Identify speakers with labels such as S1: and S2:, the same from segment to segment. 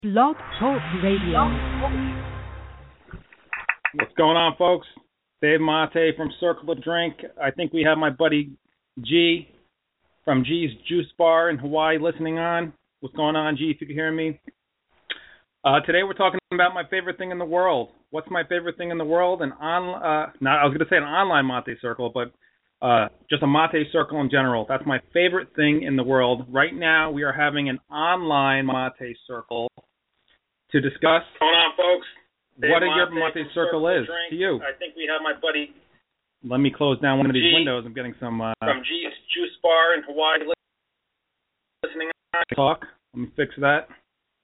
S1: Blog Talk Radio.
S2: What's going on, folks? Dave Mate from Circle of Drink. I think we have my buddy G from G's Juice Bar in Hawaii listening on. What's going on, G, if you can hear me? Today we're talking about my favorite thing in the world. What's my favorite thing in the world? I was going to say an online mate circle, but just a mate circle in general. That's my favorite thing in the world. Right now we are having an online mate circle to discuss. What's going on, folks? What a yerba mate circle is to you. I think we have my buddy. Let me close down one of these windows. I'm getting some from G's Juice Bar in Hawaii listening on. Talk. Let me fix that.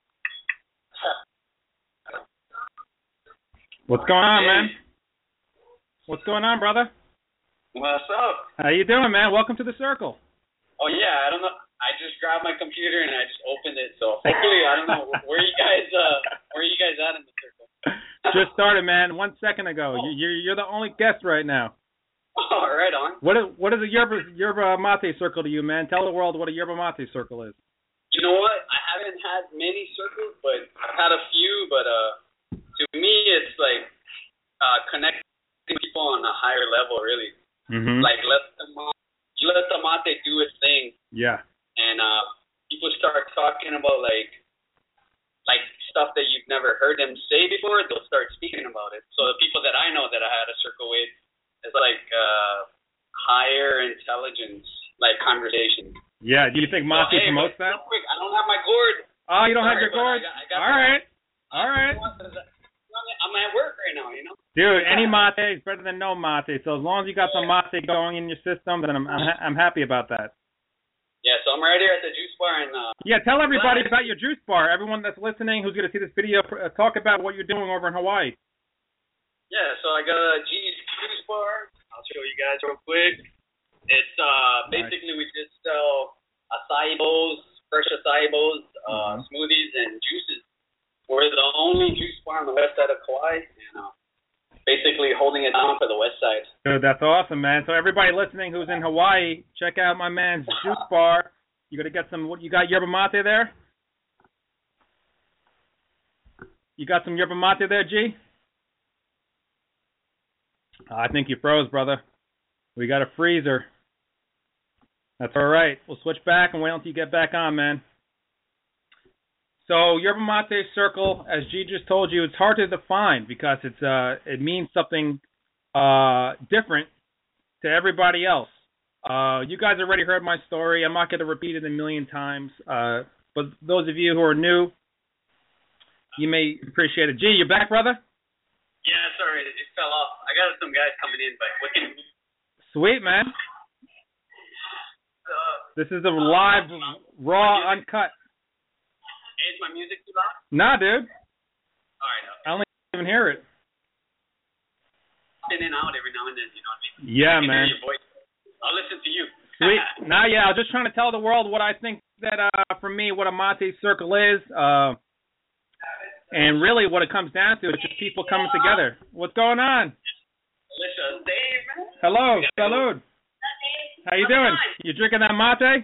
S2: What's going on, man? What's going on, brother?
S3: What's up?
S2: How you doing, man? Welcome to the circle.
S3: Oh yeah, I don't know. I just grabbed my computer and I just opened it. So hopefully, I don't know where you guys at in the circle.
S2: Just started, man. 1 second ago. You're the only guest right now.
S3: Oh, right on.
S2: What is a yerba mate circle to you, man? Tell the world what a yerba mate circle is.
S3: You know what? I haven't had many circles, but I've had a few. But to me, it's like connecting people on a higher level, really.
S2: Mm-hmm.
S3: Like let the mate do its thing.
S2: Yeah.
S3: And people start talking about like stuff that you've never heard them say before. They'll start speaking about it. So the people that I know that I had a circle with, it's like higher intelligence, like conversation.
S2: Yeah. Do you think mate promotes that?
S3: Real quick, I don't have my gourd.
S2: Oh, you don't have your gourd? All right.
S3: I'm at work right now, you know.
S2: Dude, any mate is better than no mate. So as long as you got some mate going in your system, then I'm happy about that.
S3: Yeah, so I'm right here at the juice bar and.
S2: Yeah, tell everybody about your juice bar. Everyone that's listening, who's going to see this video, talk about what you're doing over in Hawaii.
S3: Yeah, so I got a G's juice bar. I'll show you guys real quick. It's basically we just sell acai bowls, fresh acai bowls, smoothies, and juices. We're the only juice bar on the west side of Kauai, and basically holding it down for the west side.
S2: Dude, that's awesome, man. So everybody listening who's in Hawaii, check out my man's juice bar. You gonna get some? You got yerba mate there? You got some yerba mate there, G? I think you froze, brother. We got a freezer. That's all right. We'll switch back and wait until you get back on, man. So yerba mate circle, as G just told you, it's hard to define because it means something different to everybody else. You guys already heard my story. I'm not going to repeat it a million times. But those of you who are new, you may appreciate it. G, you back, brother?
S3: Yeah, sorry, it fell off. I got some guys coming in, but what can?
S2: Sweet, man. This is a live, raw, uncut.
S3: Hey, is my music too loud?
S2: Nah, dude.
S3: All right. Okay.
S2: I don't even hear it.
S3: In and out every now and then, you know what I mean?
S2: Yeah,
S3: I can
S2: man.
S3: hear your voice. I'll listen to you.
S2: Sweet. Nah, yeah, I was just trying to tell the world what I think that, for me, what a mate circle is. And really what it comes down to is just people coming together. What's going on?
S3: Delicious. Dave, man.
S2: Hello. Salud. How you doing? You drinking that mate?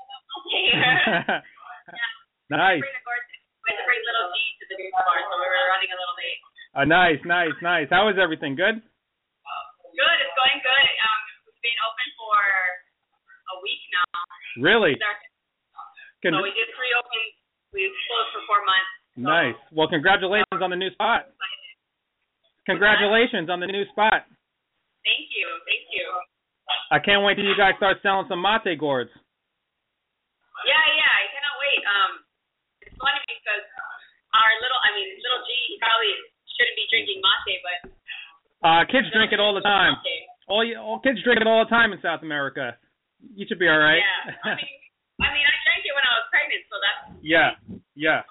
S2: Nice.
S4: We had to bring little G to the juice bar, so we were running a little late.
S2: Nice. How is everything? Good?
S4: Good. It's going good. We've been open for a week now.
S2: Really?
S4: So we did 3 opens. We closed for 4 months. So
S2: nice. Well, congratulations on the new spot. Congratulations on the new spot.
S4: Thank you.
S2: I can't wait till you guys start selling some mate gourds.
S4: Yeah, I cannot wait. It's funny because little G, he probably shouldn't be drinking mate, but
S2: kids drink it all the time. All kids drink it all the time in South America. You should be all right.
S4: Yeah. I drank it when I was pregnant, so that's.
S2: Yeah.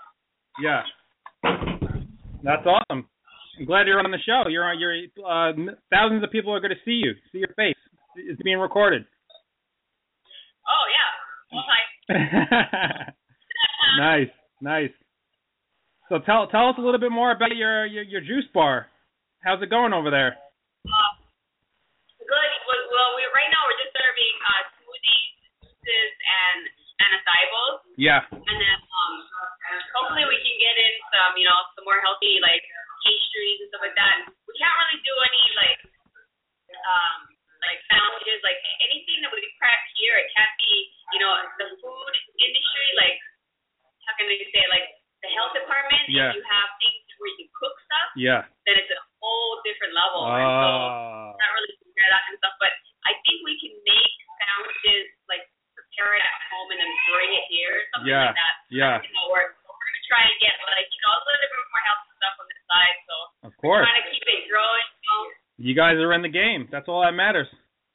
S2: That's awesome. I'm glad you're on the show. You're thousands of people are going to see your face. It's being recorded.
S4: Oh yeah. Well, hi.
S2: Nice. So tell us a little bit more about your juice bar. How's it going over there?
S4: Good. Well, right now we're just serving smoothies, juices, and acai bowls.
S2: Yeah.
S4: And then hopefully we can get in some more healthy like pastries and stuff like that. We can't really do any like sandwiches, like anything that we prep here. It can't be, the food industry, like how can I say, like the health department.
S2: Yeah.
S4: If you have things where you can cook stuff.
S2: Yeah.
S4: Then it's a whole different level. And so not really compare that kind of stuff, but I think we can make sandwiches like prepare it at home and then bring it here or something like that.
S2: Yeah.
S4: We're gonna try and get like a little bit more healthy stuff on this side. So
S2: of course.
S4: We're trying to keep it growing.
S2: You guys are in the game. That's all that matters.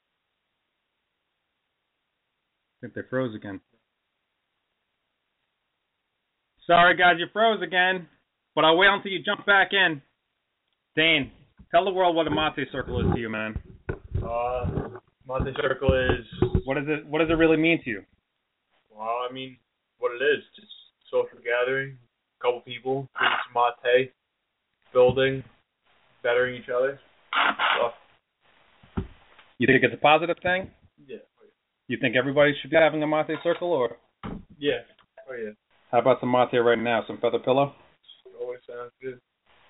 S2: I think they froze again. Sorry, guys, you froze again. But I'll wait until you jump back in. Dane, tell the world what a mate circle is to you, man.
S5: Mate circle is...
S2: What does it really mean to you?
S5: Well, I mean, what it is, just social gathering, a couple people, drinking some mate, building, bettering each other. Stuff.
S2: You think it's a positive thing?
S5: Yeah.
S2: You think everybody should be having a mate circle, or?
S5: Yeah. Oh, yeah.
S2: How about some mate right now? Some feather pillow?
S5: Always sounds good.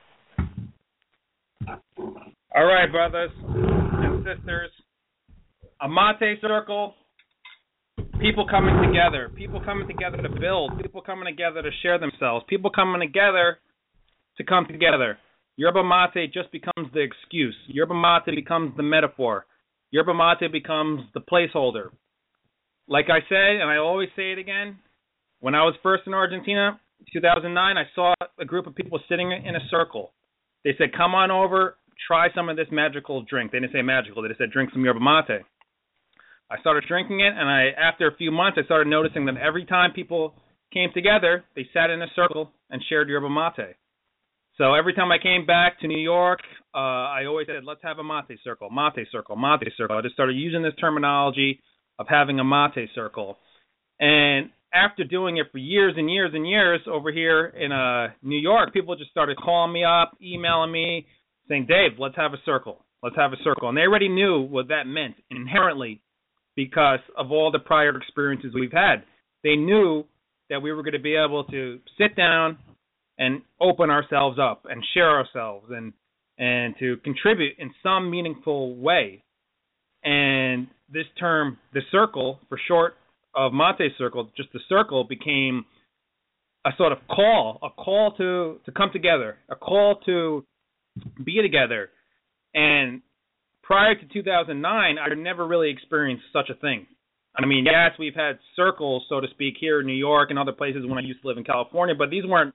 S2: All right, brothers and sisters. A mate circle. People coming together. People coming together to build. People coming together to share themselves. People coming together to come together. Yerba mate just becomes the excuse. Yerba mate becomes the metaphor. Yerba mate becomes the placeholder. Like I said, and I always say it again, when I was first in Argentina, 2009, I saw a group of people sitting in a circle. They said, come on over, try some of this magical drink. They didn't say magical, they just said, drink some yerba mate. I started drinking it, and after a few months, I started noticing that every time people came together, they sat in a circle and shared yerba mate. So every time I came back to New York, I always said, let's have a mate circle, mate circle, mate circle. I just started using this terminology of having a mate circle. And after doing it for years and years and years over here in New York, people just started calling me up, emailing me, saying, Dave, let's have a circle. Let's have a circle. And they already knew what that meant inherently because of all the prior experiences we've had. They knew that we were going to be able to sit down and open ourselves up and share ourselves and to contribute in some meaningful way. And this term, the circle, for short of mate circle, just the circle became a sort of call to come together, a call to be together. And prior to 2009, I had never really experienced such a thing. I mean, yes, we've had circles, so to speak, here in New York and other places when I used to live in California, but these weren't,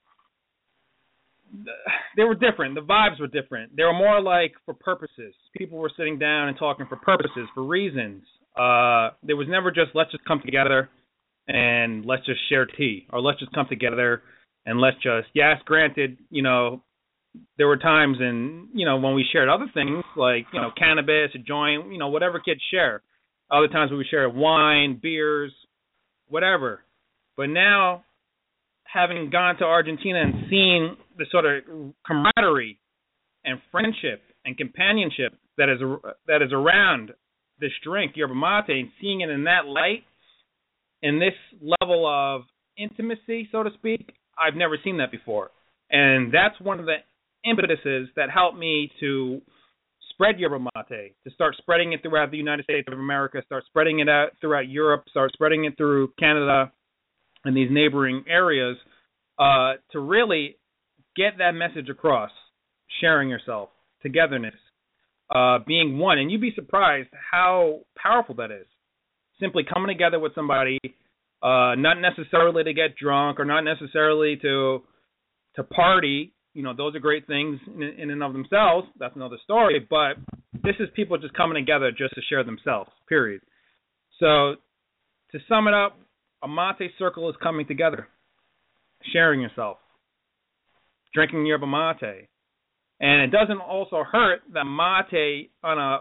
S2: they were different. The vibes were different. They were more like for purposes. People were sitting down and talking for purposes, for reasons. There was never just, let's just come together and let's just share tea, or let's just come together and let's just, yes, granted, there were times when we shared other things like, cannabis, a joint, whatever kids share. Other times we would share wine, beers, whatever. But now, having gone to Argentina and seen the sort of camaraderie and friendship and companionship that is around this drink, yerba mate, and seeing it in that light, in this level of intimacy, so to speak, I've never seen that before. And that's one of the impetuses that helped me to spread yerba mate, to start spreading it throughout the United States of America, start spreading it out throughout Europe, start spreading it through Canada and these neighboring areas, to really get that message across, sharing yourself, togetherness, being one. And you'd be surprised how powerful that is. Simply coming together with somebody, not necessarily to get drunk or not necessarily to party. Those are great things in and of themselves. That's another story. But this is people just coming together just to share themselves, period. So to sum it up, a mate circle is coming together, sharing yourself, drinking yerba mate. And it doesn't also hurt that mate on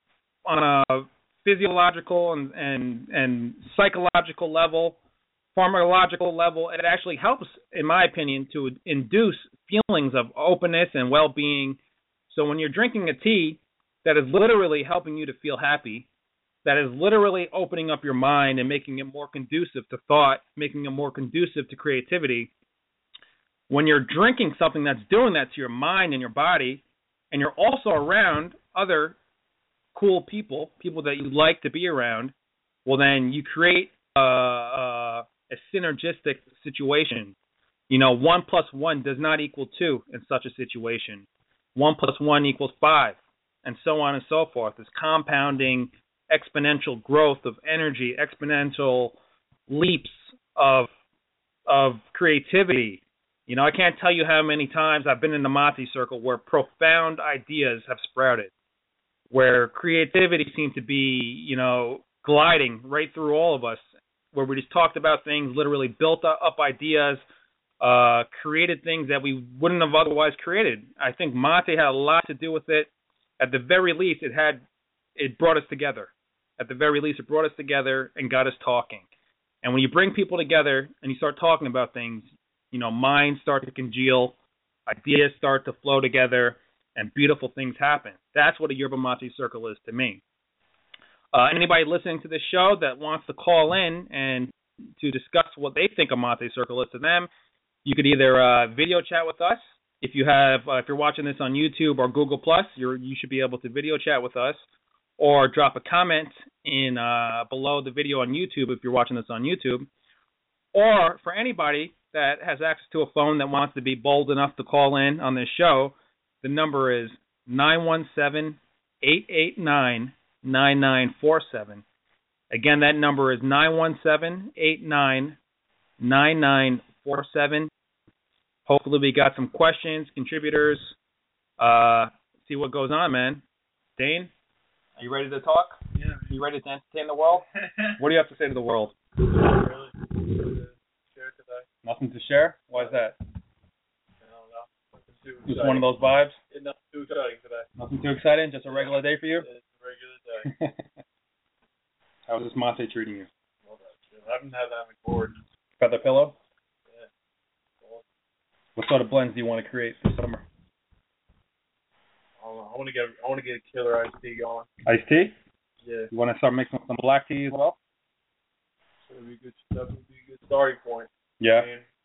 S2: a physiological and psychological level, pharmacological level, it actually helps, in my opinion, to induce feelings of openness and well-being. So when you're drinking a tea that is literally helping you to feel happy, that is literally opening up your mind and making it more conducive to thought, making it more conducive to creativity, when you're drinking something that's doing that to your mind and your body, and you're also around other cool people that you like to be around, well, then you create a synergistic situation. 1 + 1 does not equal 2 in such a situation. 1 + 1 = 5, and so on and so forth. This compounding, exponential growth of energy, exponential leaps of creativity. I can't tell you how many times I've been in the Mate circle where profound ideas have sprouted, where creativity seemed to be, gliding right through all of us, where we just talked about things, literally built up ideas, created things that we wouldn't have otherwise created. I think Mate had a lot to do with it. At the very least, it brought us together. At the very least, it brought us together and got us talking. And when you bring people together and you start talking about things, minds start to congeal, ideas start to flow together, and beautiful things happen. That's what a Yerba Mate circle is to me. Anybody listening to this show that wants to call in and to discuss what they think a Mate circle is to them, you could either video chat with us. If you're watching this on YouTube or Google Plus, you should be able to video chat with us, or drop a comment in below the video on YouTube if you're watching this on YouTube. Or for anybody that has access to a phone that wants to be bold enough to call in on this show, the number is 917-889-9947. Again, that number is 917-889-9947. Hopefully we got some questions, contributors. See what goes on, man. Dane, are you ready to talk?
S5: Yeah.
S2: Are you ready to entertain the world? What do you have to say to the world?
S5: Really? To share today?
S2: Nothing to share? Why is that?
S5: I don't know.
S2: Just one of those vibes?
S5: Nothing too exciting today.
S2: Nothing too exciting? Just a regular day for you?
S5: It's a regular day.
S2: How's this Mate treating you?
S5: Well, I haven't had that before.
S2: Feather pillow?
S5: Yeah. Well,
S2: What sort of blends do you want to create this summer?
S5: I want to get a killer iced tea going.
S2: Iced tea?
S5: Yeah.
S2: You want to start making some black tea as well?
S5: That would be a good starting point.
S2: Yeah.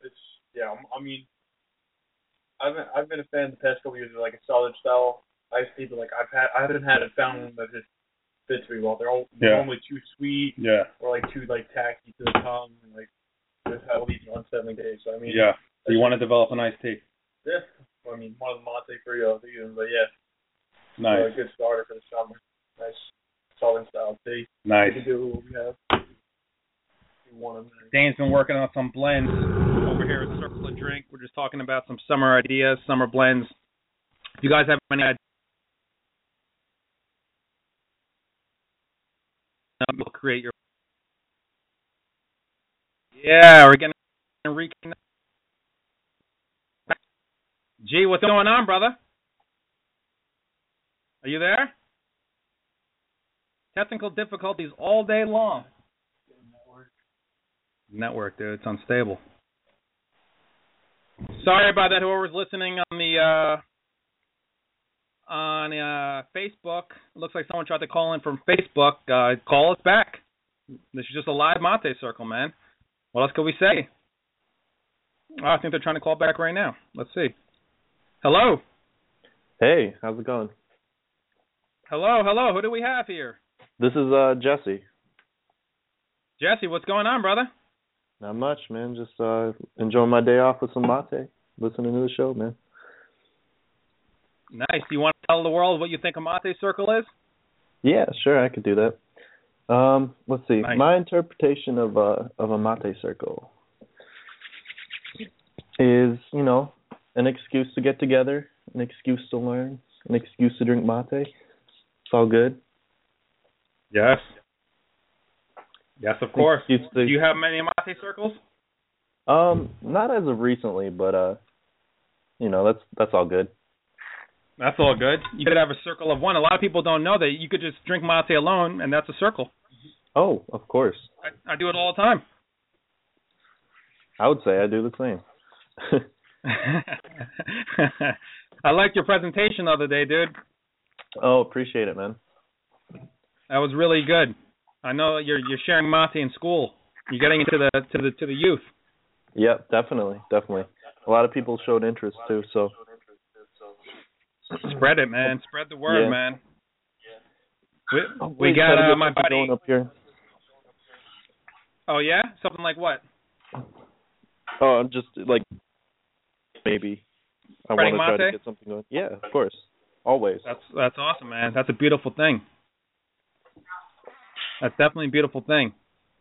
S5: I've been a fan the past couple of years of like a solid style iced tea, but like I haven't had a found one that just fits me well. They're all normally too sweet, or like too like tacky to the tongue, and like just have these unsettling days. So so
S2: you want to develop an iced tea?
S5: Yeah. One of the Mate Frio, but yeah.
S2: Nice.
S5: So a good starter for the summer. Nice southern style tea.
S2: Nice.
S5: We can do what we have.
S2: Dane's been working on some blends over here at Circle of Drink. We're just talking about some summer ideas, summer blends. If you guys have any ideas, we'll create your. Yeah, we're getting reconnect. G, what's going on, brother? Are you there? Technical difficulties all day long. Network, dude. It's unstable. Sorry about that, whoever's listening on Facebook. It looks like someone tried to call in from Facebook. Call us back. This is just a live Mate circle, man. What else could we say? I think they're trying to call back right now. Let's see. Hello.
S6: Hey, how's it going?
S2: Hello. Who do we have here?
S6: This is Jesse.
S2: Jesse, what's going on, brother?
S6: Not much, man. Just enjoying my day off with some mate, listening to the show, man.
S2: Nice. Do you want to tell the world what you think a Mate circle is?
S6: Yeah, sure, I could do that. Let's see.
S2: Nice.
S6: My interpretation of a mate circle is, an excuse to get together, an excuse to learn, an excuse to drink mate. It's all good.
S2: Yes. Yes, of course.
S6: Do
S2: you have many Mate circles?
S6: Not as of recently, but that's all good.
S2: That's all good. You could have a circle of one. A lot of people don't know that you could just drink mate alone, and that's a circle.
S6: Oh, of course.
S2: I do it all the time.
S6: I would say I do the same.
S2: I liked your presentation the other day, dude.
S6: Oh, appreciate it, man.
S2: That was really good. I know you're sharing mate in school. You're getting into the youth.
S6: Yep, definitely. A lot of people showed interest too, so.
S2: Spread it, man. Spread the word, man.
S6: We
S2: got my buddy
S6: going up here.
S2: Oh yeah, something like what?
S6: Oh, I'm just like maybe I want to try
S2: mate?
S6: to get something going. Yeah, of course, always.
S2: That's awesome, man. That's a beautiful thing. That's definitely a beautiful thing.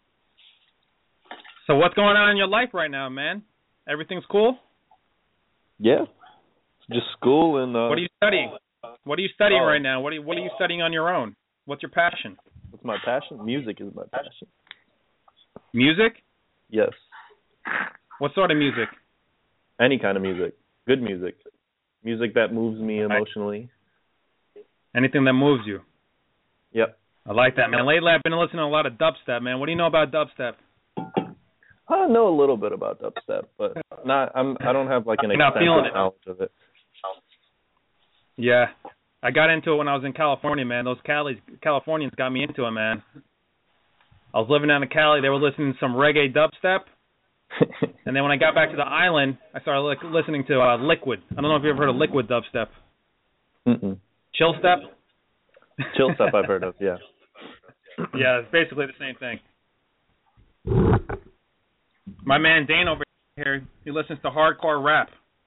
S2: So what's going on in your life right now, man? Everything's cool?
S6: Yeah, just school and.
S2: What are you studying? What are you studying right now? What are you studying on your own? What's your passion?
S6: What's my passion? Music is my passion.
S2: Music?
S6: Yes.
S2: What sort of music?
S6: Any kind of music. Good music. Music that moves me emotionally.
S2: Anything that moves you?
S6: Yep.
S2: I like that, man. Lately I've been listening to a lot of dubstep, man. What do you know about dubstep?
S6: I know a little bit about dubstep, but I don't have like an extensive knowledge of it.
S2: Yeah. I got into it when I was in California, man. Those Californians got me into it, man. I was living down in Cali. They were listening to some reggae dubstep. And then when I got back to the island, I started listening to Liquid. I don't know if you ever heard of Liquid dubstep.
S6: Mm-mm.
S2: Chill step?
S6: Chill step I've heard of, yeah.
S2: Yeah, it's basically the same thing. My man Dane over here, he listens to hardcore rap.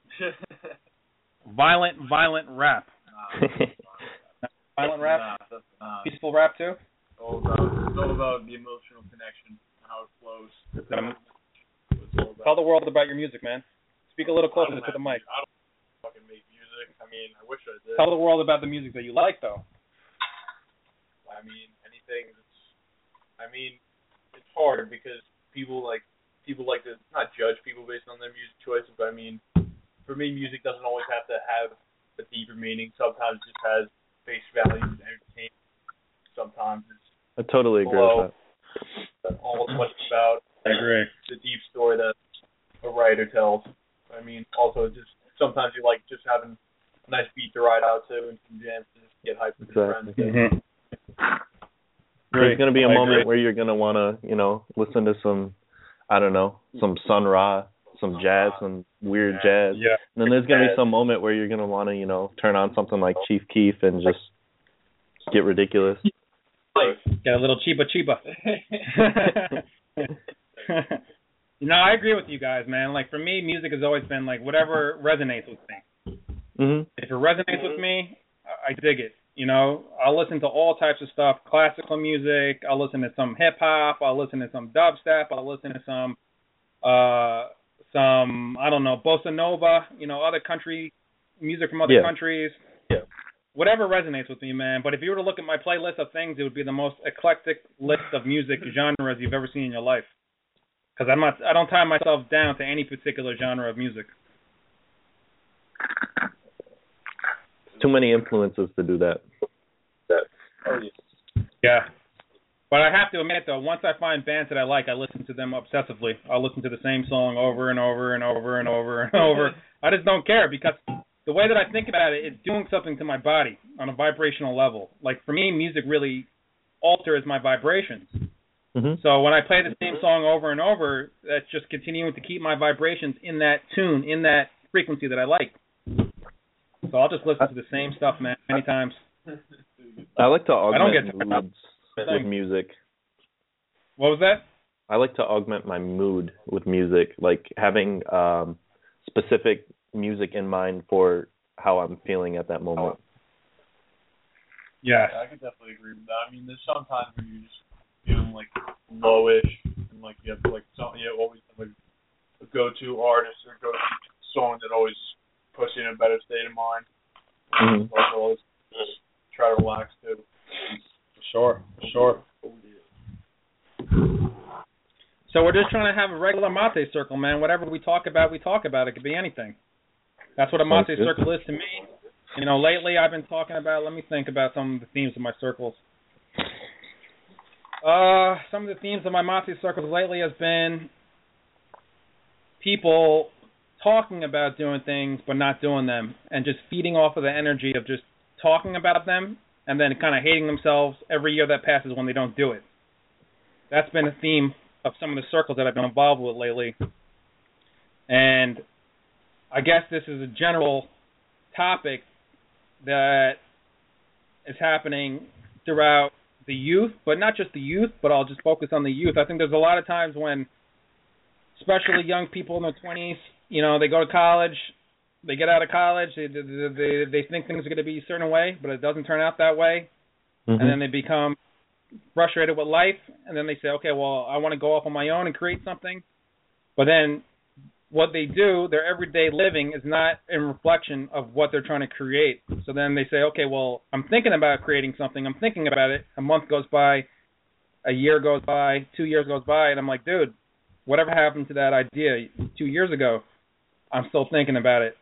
S2: Violent rap. Violent rap? Peaceful rap, too?
S5: It's all about the emotional connection, how it flows.
S2: Tell the world about your music, man. Speak a little closer to the mic.
S5: I don't fucking make music. I mean, I wish I did.
S2: Tell the world about the music that you like, though.
S5: I mean, anything that's... I mean, it's hard because people like to not judge people based on their music choices, but I mean, for me, music doesn't always have to have a deeper meaning. Sometimes it just has face value and entertainment. Sometimes it's...
S6: I totally agree with that.
S5: All as much about the deep story that a writer tells. I mean, also just sometimes you like just having a nice beat to ride out to and some jams to just get hyped with your friends.
S6: Mm-hmm. There's going to be a moment where you're going to want to, listen to some, I don't know, some Sun Ra, some jazz, some weird jazz.
S2: Yeah.
S6: And then there's going to be some moment where you're going to want to, turn on something like Chief Keef and just get ridiculous.
S2: Get a little chiba. I agree with you guys, man. Like, for me, music has always been, like, whatever resonates with me.
S6: Mm-hmm.
S2: If it resonates with me, I dig it. I'll listen to all types of stuff, classical music. I'll listen to some hip-hop. I'll listen to some dubstep. I'll listen to some, I don't know, bossa nova, other country music from other countries.
S6: Yeah.
S2: Whatever resonates with me, man. But if you were to look at my playlist of things, it would be the most eclectic list of music genres you've ever seen in your life. Because I don't tie myself down to any particular genre of music.
S6: Too many influences to do that.
S2: Yeah. But I have to admit, though, once I find bands that I like, I listen to them obsessively. I'll listen to the same song over and over and over and over and over. I just don't care because the way that I think about it, it's doing something to my body on a vibrational level. Like, for me, music really alters my vibrations.
S6: Mm-hmm.
S2: So when I play the same song over and over, that's just continuing to keep my vibrations in that tune, in that frequency that I like. So I'll just listen to the same stuff, man, many times.
S6: I like to augment moods with music.
S2: What was that?
S6: I like to augment my mood with music, like having specific music in mind for how I'm feeling at that moment.
S2: Yeah.
S5: I could definitely agree with that. I mean, there's sometimes where you're just feeling like lowish, and like you have like something you always have like a go-to artist or go-to song that always puts you in a better state of mind.
S6: Mm-hmm.
S5: Also, always just try to relax too.
S2: Sure. So we're just trying to have a regular mate circle, man. Whatever we talk about, we talk about. It could be anything. That's what a mate circle is to me. Lately I've been talking about, let me think about some of the themes of my circles. Some of the themes of my mate circles lately has been people talking about doing things but not doing them and just feeding off of the energy of just talking about them and then kind of hating themselves every year that passes when they don't do it. That's been a theme of some of the circles that I've been involved with lately. And I guess this is a general topic that is happening throughout the youth, but not just the youth, but I'll just focus on the youth. I think there's a lot of times when, especially young people in their 20s, you know, they go to college, they get out of college, they think things are going to be a certain way, but it doesn't turn out that way. And then they become frustrated with life, and then they say, okay, well, I want to go off on my own and create something. But then what they do, their everyday living, is not in reflection of what they're trying to create. So then they say, okay, well, I'm thinking about creating something. I'm thinking about it. A month goes by, a year goes by, 2 years goes by, and I'm like, dude, whatever happened to that idea 2 years ago? I'm still thinking about it.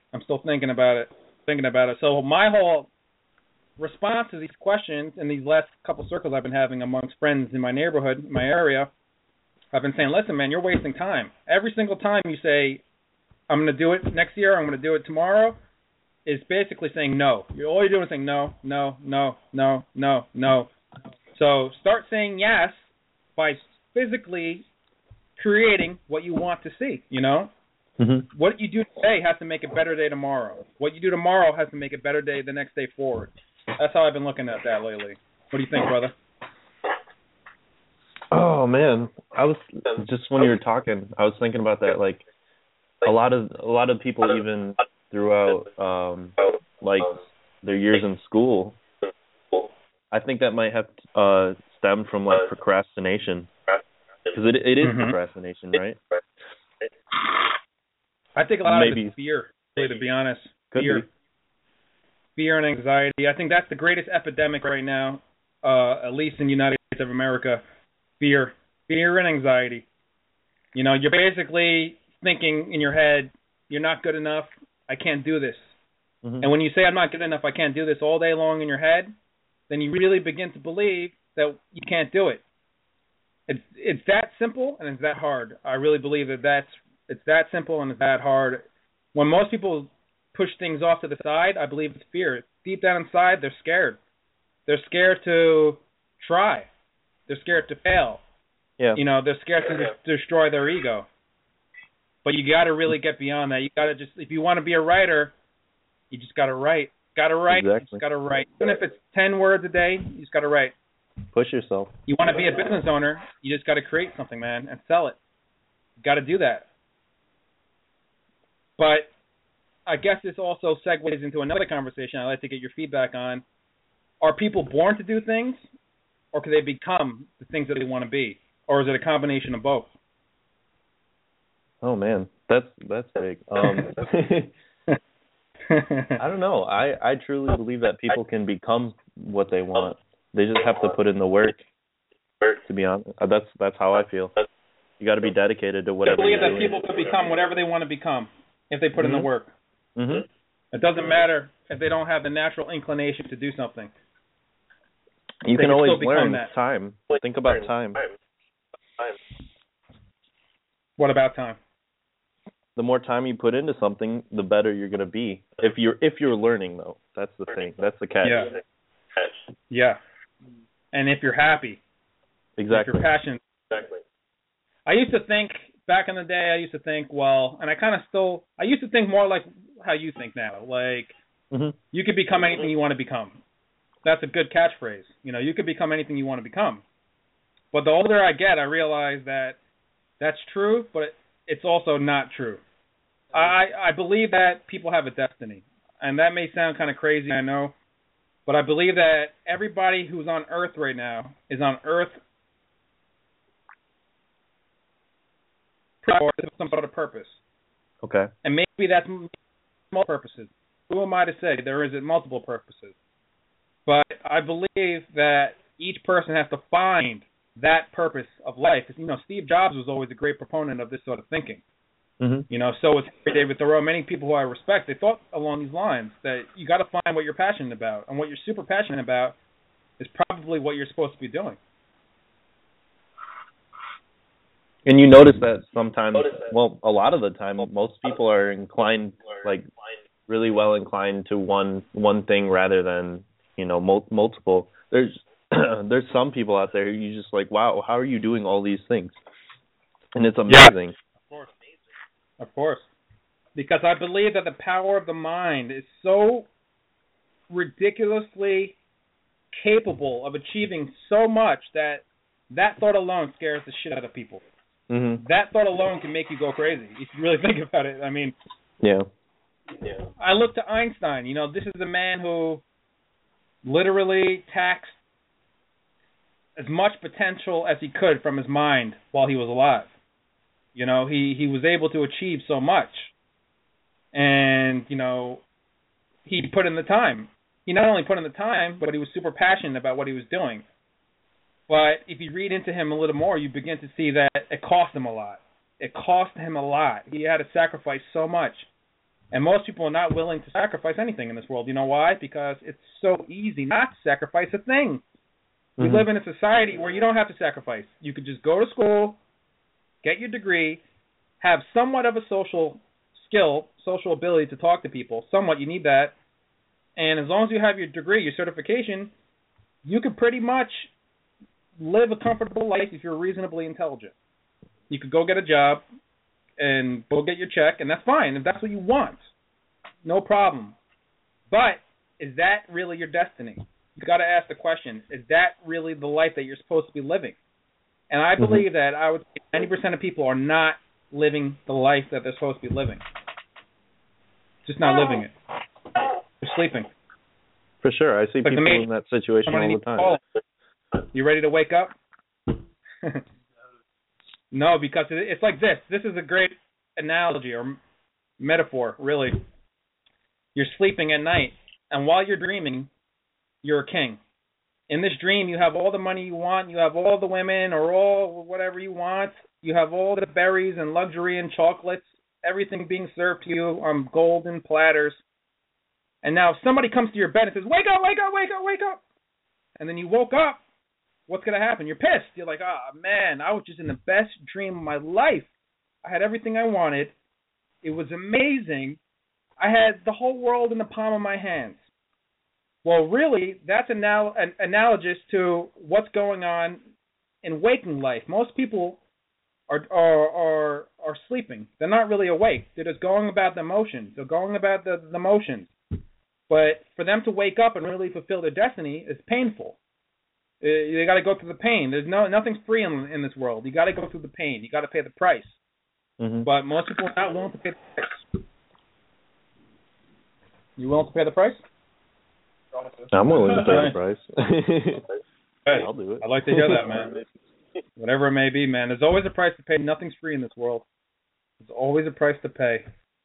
S2: So my whole response to these questions in these last couple circles I've been having amongst friends in my neighborhood, my area, I've been saying, listen, man, you're wasting time. Every single time you say, I'm going to do it next year, I'm going to do it tomorrow, is basically saying no. All you're doing is saying no, no, no, no, no, no. So start saying yes by physically creating what you want to see, you know? What you do today has to make a better day tomorrow. What you do tomorrow has to make a better day the next day forward. That's how I've been looking at that lately. What do you think, brother?
S6: Oh man, I was just when you were talking, I was thinking about that. Like a lot of people, even throughout like their years in school, I think that might have stemmed from like procrastination, because it is procrastination, right?
S2: I think a lot of it is fear, to be honest. Fear and anxiety. I think that's the greatest epidemic right now, at least in the United States of America. Fear and anxiety. You know, you're basically thinking in your head, you're not good enough, I can't do this. And when you say I'm not good enough, I can't do this all day long in your head, then you really begin to believe that you can't do it. It's that simple and it's that hard. I really believe that it's that simple and it's that hard. When most people push things off to the side, I believe it's fear. Deep down inside, they're scared. They're scared to try. They're scared to fail. Yeah. You know, they're scared to destroy their ego. But you got to really get beyond that. You got to just, if you want to be a writer, you just got to write. Got to write. Exactly. You just got to write. Even if it's 10 words a day, you just got to write.
S6: Push yourself.
S2: You want to be a business owner, you just got to create something, man, and sell it. You got to do that. But I guess this also segues into another conversation I'd like to get your feedback on. Are people born to do things, or can they become the things that they want to be? Or is it a combination of both?
S6: Oh, man, that's big. I don't know. I truly believe that people can become what they want. They just have to put in the work, to be honest. That's how I feel. You got to be dedicated to whatever you're doing.
S2: I believe that people could become whatever they want to become if they put in the work. It doesn't matter if they don't have the natural inclination to do something.
S6: You can always learn time. Think about time.
S2: What about time?
S6: The more time you put into something, the better you're going to be. If you're learning, though, that's the thing. That's the catch.
S2: Yeah. And if you're happy.
S6: Exactly.
S2: If you're passionate.
S5: Exactly.
S2: I used to think back in the day. Well, and I used to think more like how you think now. Like you could become anything you want to become. That's a good catchphrase. You know, you could become anything you want to become. But the older I get, I realize that that's true, but it's also not true. I believe that people have a destiny. And that may sound kind of crazy, I know. But I believe that everybody who's on Earth right now is on Earth for some sort of purpose.
S6: Okay.
S2: And maybe that's multiple purposes. Who am I to say there isn't multiple purposes? But I believe that each person has to find that purpose of life. You know, Steve Jobs was always a great proponent of this sort of thinking. You know, so was David Thoreau. Many people who I respect, they thought along these lines, that you got to find what you're passionate about. And what you're super passionate about is probably what you're supposed to be doing.
S6: And you notice that sometimes, well, a lot of the time, most people are inclined, like really well inclined to one thing rather than, you know, multiple. There's some people out there you just like, wow, how are you doing all these things? And it's amazing.
S2: Of course. because I believe that the power of the mind is so ridiculously capable of achieving so much that thought alone scares the shit out of people.
S6: Mm-hmm.
S2: That thought alone can make you go crazy if you really think about it. I mean,
S6: yeah.
S2: I look to Einstein. You know, this is a man who literally taxed as much potential as he could from his mind while he was alive. You know, he was able to achieve so much. And, you know, he put in the time. He not only put in the time, but he was super passionate about what he was doing. But if you read into him a little more, you begin to see that it cost him a lot. It cost him a lot. He had to sacrifice so much. And most people are not willing to sacrifice anything in this world. You know why? Because it's so easy not to sacrifice a thing. We live in a society where you don't have to sacrifice. You could just go to school, get your degree, have somewhat of a social skill, social ability to talk to people. Somewhat, you need that. And as long as you have your degree, your certification, you could pretty much live a comfortable life if you're reasonably intelligent. You could go get a job and go get your check, and that's fine if that's what you want. No problem. But is that really your destiny? You've got to ask the question, is that really the life that you're supposed to be living? And I believe that I would say 90% of people are not living the life that they're supposed to be living. Just not living it. They're sleeping.
S6: For sure. I see people in that situation all the time.
S2: You ready to wake up? No, because it's like this. This is a great analogy or metaphor, really. You're sleeping at night, and while you're dreaming, you're a king. In this dream, you have all the money you want, you have all the women or all whatever you want, you have all the berries and luxury and chocolates, everything being served to you on golden platters. And now if somebody comes to your bed and says, wake up, wake up, wake up, wake up. And then you woke up, what's going to happen? You're pissed. You're like, oh, man, I was just in the best dream of my life. I had everything I wanted. It was amazing. I had the whole world in the palm of my hands. Well, really, that's analogous to what's going on in waking life. Most people are sleeping. They're not really awake. They're just going about the motions. They're going about the motions. But for them to wake up and really fulfill their destiny is painful. You got to go through the pain. There's nothing's free in this world. You got to go through the pain. You got to pay the price.
S6: Mm-hmm.
S2: But most people are not willing to pay the price. You willing to pay the price?
S6: I'm willing to pay the price.
S2: Hey,
S6: I'll do it.
S2: I'd like to hear that, man. Whatever it may be, man. There's always a price to pay. Nothing's free in this world. There's always a price to pay.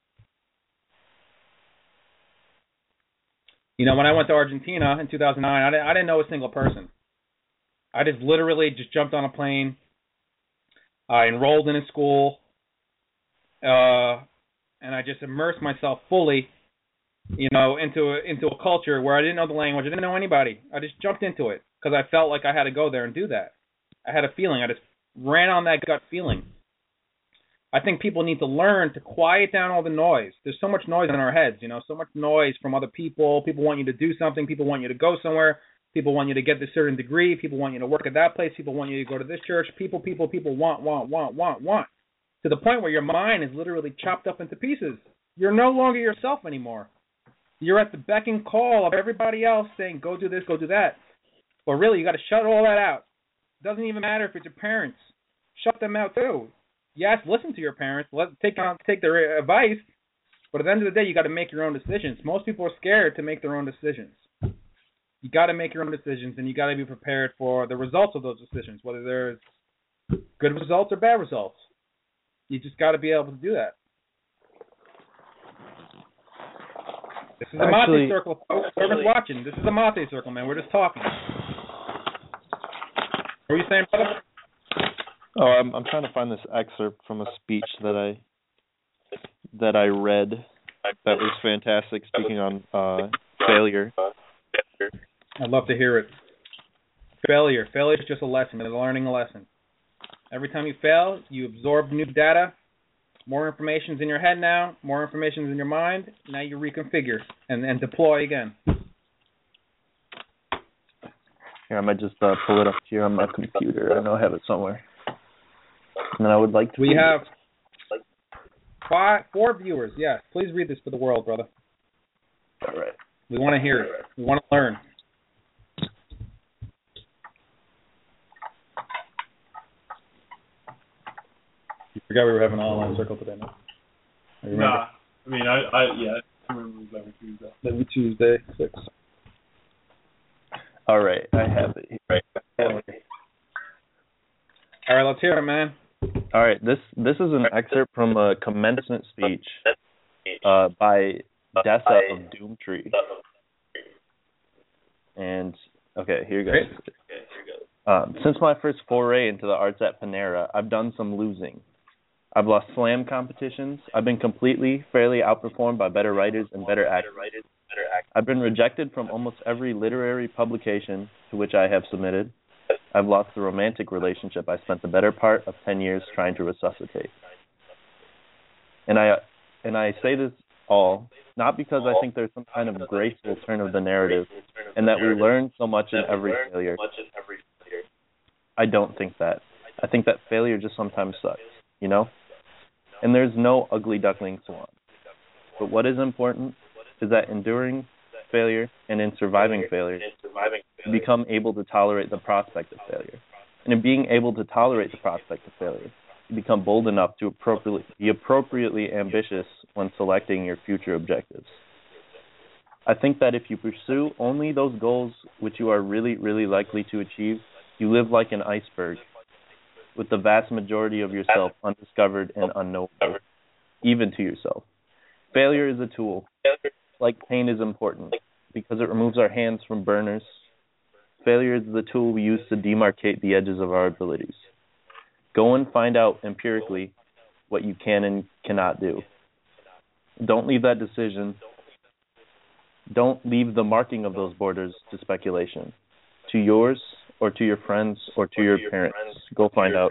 S2: You know, when I went to Argentina in 2009, I didn't know a single person. I just literally just jumped on a plane. I enrolled in a school, and I just immersed myself fully, you know, into a culture where I didn't know the language. I didn't know anybody. I just jumped into it because I felt like I had to go there and do that. I had a feeling. I just ran on that gut feeling. I think people need to learn to quiet down all the noise. There's so much noise in our heads, you know, so much noise from other people. People want you to do something. People want you to go somewhere. People want you to get this certain degree. People want you to work at that place. People want you to go to this church. People want. To the point where your mind is literally chopped up into pieces. You're no longer yourself anymore. You're at the beck and call of everybody else saying, go do this, go do that. But really, you got to shut all that out. It doesn't even matter if it's your parents. Shut them out too. Yes, listen to your parents. Take their advice. But at the end of the day, you got to make your own decisions. Most people are scared to make their own decisions. You got to make your own decisions, and you got to be prepared for the results of those decisions, whether there's good results or bad results. You just got to be able to do that. This is a Mate Circle, folks. Whoever's watching, this is a Mate Circle, man. We're just talking. What are you saying, brother?
S6: Oh, I'm trying to find this excerpt from a speech that I read that was fantastic, speaking on failure.
S2: I'd love to hear it. Failure is just a lesson. It's learning a lesson. Every time you fail, you absorb new data. More information's in your head now. More information's in your mind. Now you reconfigure and deploy again.
S6: Here, I might just pull it up here on my computer. I know I have it somewhere. And then I would like to.
S2: 4 viewers. Yes, please read this for the world, brother.
S6: All right.
S2: We want to hear it. We want to learn. You forgot we were having an online circle today, no?
S5: Nah. I mean, I remember it was every Tuesday.
S2: Every Tuesday, 6.
S6: All right, I have it.
S2: All right, let's hear it, man.
S6: All right, this is an excerpt from a commencement speech by Dessa of Doomtree. And, okay, here goes. Since my first foray into the arts at Panera, I've done some losing. I've lost slam competitions. I've been fairly outperformed by better writers and better actors. I've been rejected from almost every literary publication to which I have submitted. I've lost the romantic relationship I spent the better part of 10 years trying to resuscitate. And I say this all not because I think there's some kind of graceful turn of the narrative and that we learn so much in every failure. I don't think that. I think that failure just sometimes sucks, you know? And there's no ugly duckling swan. But what is important is that enduring failure and in surviving failure, you become able to tolerate the prospect of failure. And in being able to tolerate the prospect of failure, you become bold enough to be appropriately ambitious when selecting your future objectives. I think that if you pursue only those goals which you are really, really likely to achieve, you live like an iceberg, with the vast majority of yourself undiscovered and unknowable, even to yourself. Failure is a tool. Like pain is important, because it removes our hands from burners. Failure is the tool we use to demarcate the edges of our abilities. Go and find out empirically what you can and cannot do. Don't leave that decision. Don't leave the marking of those borders to speculation. To yours, or to your friends, or to your parents. Go find out.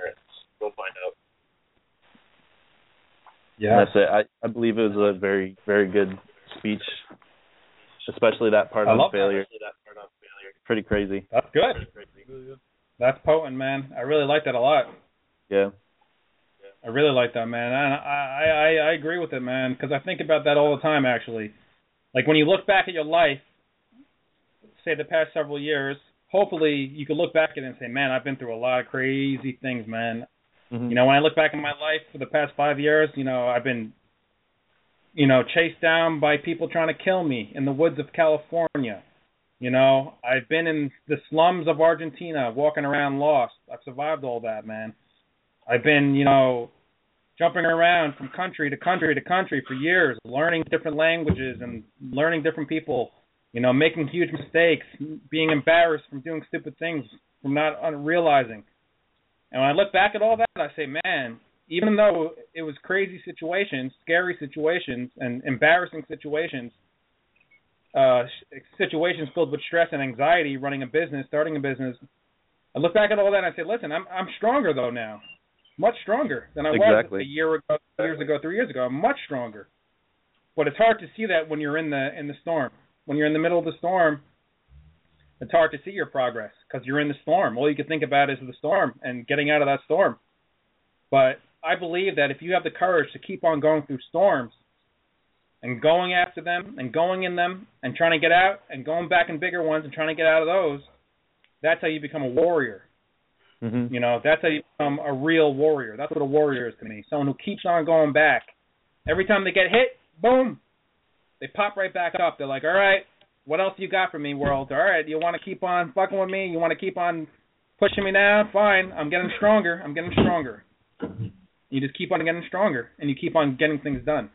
S6: Yeah, that's it. I believe it was a very, very good speech, especially that part on failure. Pretty crazy.
S2: That's good. That's potent, man. I really like that a lot.
S6: Yeah.
S2: I really like that, man. I agree with it, man, because I think about that all the time, actually. Like, when you look back at your life, say the past several years, hopefully you could look back at it and say, man, I've been through a lot of crazy things, man. Mm-hmm. You know, when I look back in my life for the past 5 years, you know, I've been, you know, chased down by people trying to kill me in the woods of California. You know, I've been in the slums of Argentina walking around lost. I've survived all that, man. I've been, you know, jumping around from country to country to country for years, learning different languages and learning different people, you know, making huge mistakes, being embarrassed from doing stupid things, from not realizing. And when I look back at all that, I say, man, even though it was crazy situations, scary situations, and embarrassing situations, situations filled with stress and anxiety, running a business, starting a business, I look back at all that and I say, listen, I'm stronger, though, now. Much stronger than I was a year ago, 2 years ago, 3 years ago. I'm much stronger. But it's hard to see that when you're in the storm. When you're in the middle of the storm, it's hard to see your progress because you're in the storm. All you can think about is the storm and getting out of that storm. But I believe that if you have the courage to keep on going through storms and going after them and going in them and trying to get out and going back in bigger ones and trying to get out of those, that's how you become a warrior. Mm-hmm. You know, that's how you become a real warrior. That's what a warrior is to me. Someone who keeps on going back. Every time they get hit, boom, they pop right back up. They're like, all right, what else you got for me, world? All right, you want to keep on fucking with me? You want to keep on pushing me down? Fine, I'm getting stronger. I'm getting stronger. You just keep on getting stronger, and you keep on getting things done.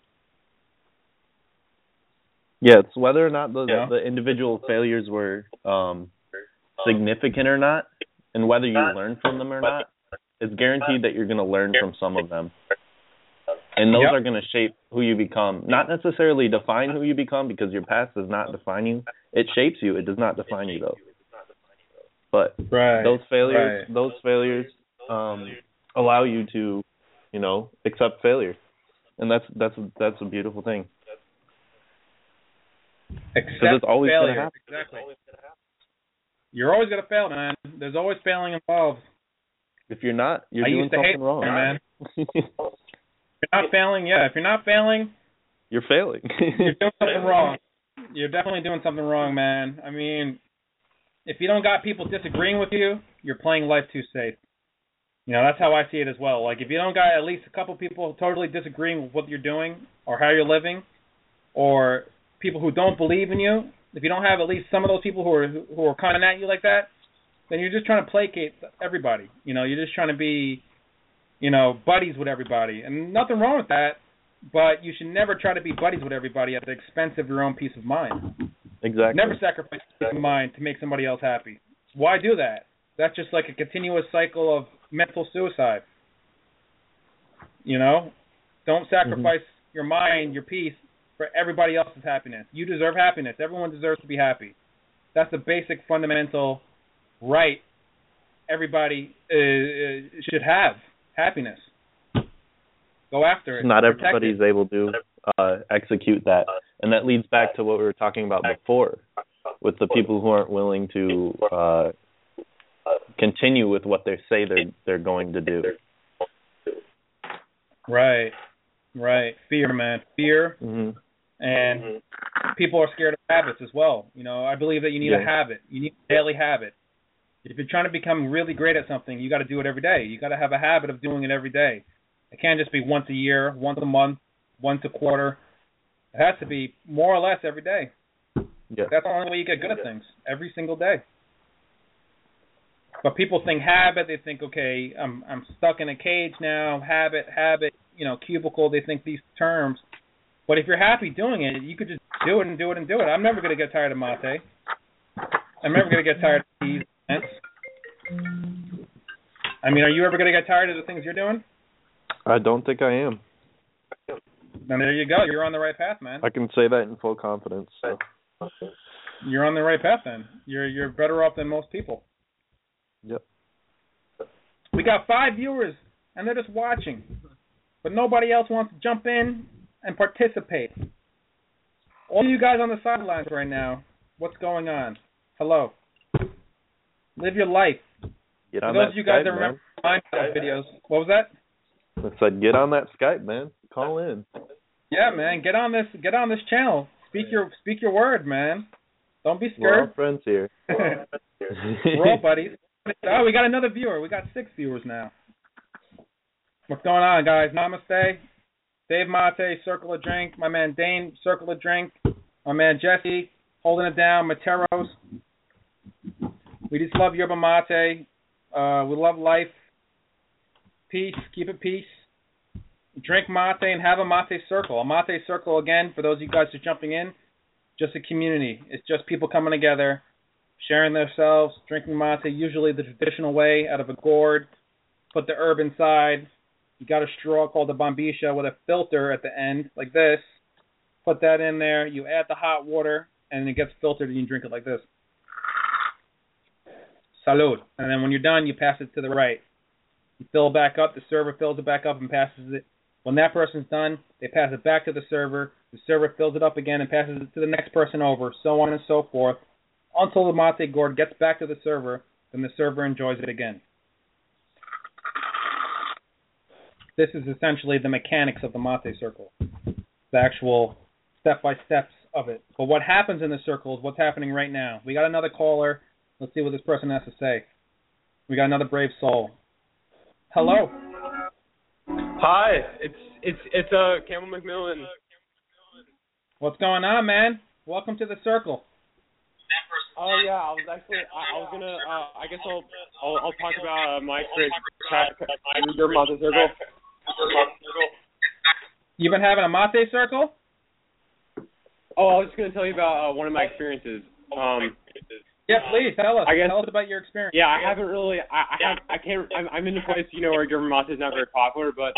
S6: Yeah, it's whether or not the individual failures were significant or not, and whether you learn from them or not, it's guaranteed that you're going to learn from some of them. And those are going to shape who you become. Not necessarily define who you become, because your past does not define you. It shapes you. It does not define you, though. But those failures allow you to, you know, accept failure. And that's a beautiful thing.
S2: Accept
S6: it's always
S2: failure.
S6: Gonna happen.
S2: Exactly. You're always going to fail, man. There's always failing involved.
S6: If you're not, you're doing something wrong.
S2: Man. You're you're not failing, if you're not failing,
S6: you're failing.
S2: You're doing something wrong. You're definitely doing something wrong, man. I mean, if you don't got people disagreeing with you, you're playing life too safe. You know, that's how I see it as well. Like, if you don't got at least a couple people totally disagreeing with what you're doing or how you're living, or people who don't believe in you, if you don't have at least some of those people who are coming at you like that, then you're just trying to placate everybody. You know, you're just trying to be, you know, buddies with everybody. And nothing wrong with that, but you should never try to be buddies with everybody at the expense of your own peace of mind.
S6: Exactly.
S2: Never sacrifice peace of mind to make somebody else happy. Why do that? That's just like a continuous cycle of mental suicide. You know? Don't sacrifice your mind, your peace, for everybody else's happiness. You deserve happiness. Everyone deserves to be happy. That's the basic fundamental right everybody should have, happiness. Go after it.
S6: Not everybody's able to execute that. And that leads back to what we were talking about before, with the people who aren't willing to continue with what they say they're going to do.
S2: Right. Fear, man. Fear. And people are scared of habits as well. You know, I believe that you need a habit. You need a daily habit. If you're trying to become really great at something, you got to do it every day. You got to have a habit of doing it every day. It can't just be once a year, once a month, once a quarter. It has to be more or less every day.
S6: Yeah.
S2: That's the only way you get good at things, every single day. But people think habit. They think, okay, I'm stuck in a cage now. Habit, you know, cubicle. They think these terms. But if you're happy doing it, you could just do it and do it and do it. I'm never going to get tired of mate. I'm never going to get tired of these events. I mean, are you ever going to get tired of the things you're doing?
S6: I don't think I am.
S2: Then there you go. You're on the right path, man.
S6: I can say that in full confidence. So.
S2: You're on the right path, then. You're better off than most people.
S6: Yep.
S2: We got 5 viewers, and they're just watching. But nobody else wants to jump in and participate. All you guys on the sidelines right now, what's going on? Hello. Live your life.
S6: Get on
S2: For those
S6: that
S2: of you guys
S6: Skype,
S2: that remember my videos, what was that?
S6: I said, get on that Skype, man. Call in.
S2: Yeah, man. Get on this channel. Speak your word, man. Don't be scared.
S6: We're all friends here.
S2: We're all buddies. Oh, we got another viewer. We got 6 viewers now. What's going on, guys? Namaste. Dave Mate, Circle of Drink. My man Dane, Circle of Drink. My man Jesse, holding it down. Materos. We just love yerba mate. We love life. Peace. Keep it peace. Drink mate and have a mate circle. A mate circle, again, for those of you guys who are jumping in, just a community. It's just people coming together, sharing themselves, drinking mate, usually the traditional way, out of a gourd. Put the herb inside. You got a straw called a bombisha with a filter at the end, like this. Put that in there. You add the hot water, and it gets filtered, and you drink it like this. Salud. And then when you're done, you pass it to the right. You fill it back up. The server fills it back up and passes it. When that person's done, they pass it back to the server. The server fills it up again and passes it to the next person over, so on and so forth, until the mate gourd gets back to the server. Then the server enjoys it again. This is essentially the mechanics of the mate circle, the actual step-by-steps of it. But what happens in the circle is what's happening right now. We got another caller. Let's see what this person has to say. We got another brave soul. Hello.
S7: Hi, it's Campbell McMillan.
S2: What's going on, man? Welcome to the circle.
S7: Oh yeah, I was gonna I guess I'll talk about my experience at your mate circle.
S2: You've been having a mate circle?
S7: Oh, I was just gonna tell you about one of my experiences.
S2: Yeah, please tell us. Tell us about your experience.
S7: Yeah, I haven't really. I'm in a place where German mate is not very popular, but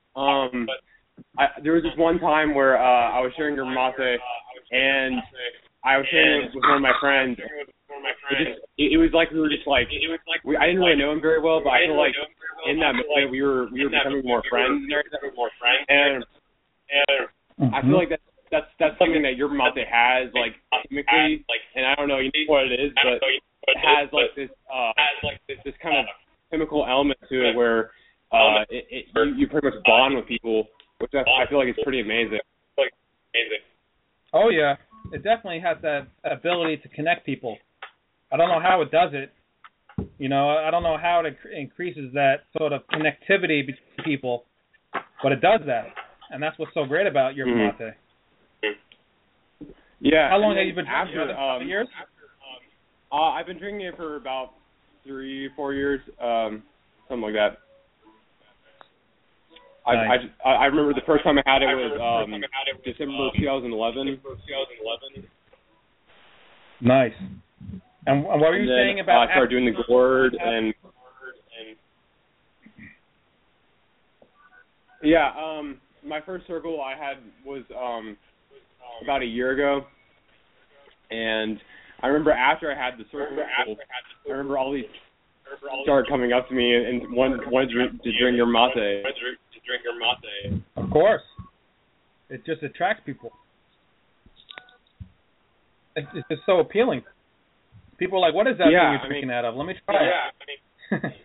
S7: there was this one time where I was sharing German mate, and I was sharing it with one of my friends. It was like we were just like I didn't really know him very well, but I feel like in that moment we were becoming more friends. And I feel like that's something that your mate has, like chemically, and I don't know what it is, but it has like this kind of chemical element to it where you pretty much bond with people which I feel like is pretty amazing.
S2: Oh yeah, it definitely has that ability to connect people. I don't know how it does it. You know, I don't know how it increases that sort of connectivity between people, but it does that, and that's what's so great about yerba mate.
S7: Yeah.
S2: How long have you been drinking it? Years?
S7: I've been drinking it for about 3-4 years, something like that.
S2: Nice.
S7: I remember the first time I had it was December 2011.
S2: Nice. And what were you saying about?
S7: I started doing the gourd and my first circle I had was about a year ago, and I remember after I had the circle, I remember all these started coming up to me and wanted to drink your mate.
S2: Of course, it just attracts people. It's just so appealing. People are like, "What is that thing you're drinking out of? Let me try it."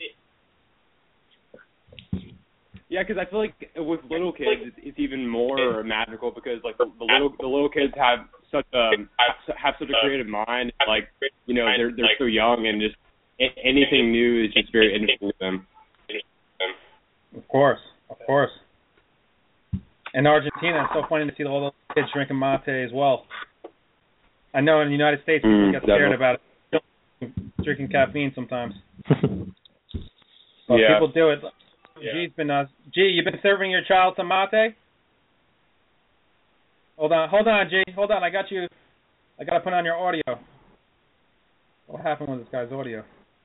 S7: Yeah, because I feel like with little kids, it's even more magical because like the little kids have such a creative mind. Like, you know, they're so young, and just anything new is just very interesting to them.
S2: Of course. In Argentina, it's so funny to see all those kids drinking mate as well. I know in the United States, people get scared about it, drinking caffeine sometimes. But people do it. G's been you've been serving your child some mate? Hold on, G. Hold on, I got you. I got to put on your audio. What happened with this guy's audio?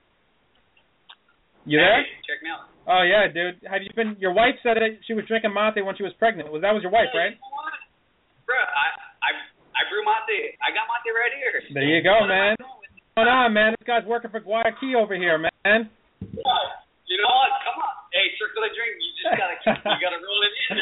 S2: You there?
S3: Hey, check me out.
S2: Oh yeah, dude. Have you been? Your wife said that she was drinking mate when she was pregnant. That was your wife, right?
S3: You know what? Bro, I brew mate. I got mate right here.
S2: There you go, man. What's going on, man? This guy's working for Guayaquil over here, man.
S3: You know what? Come on. Hey, circle a drink. You just gotta roll it in.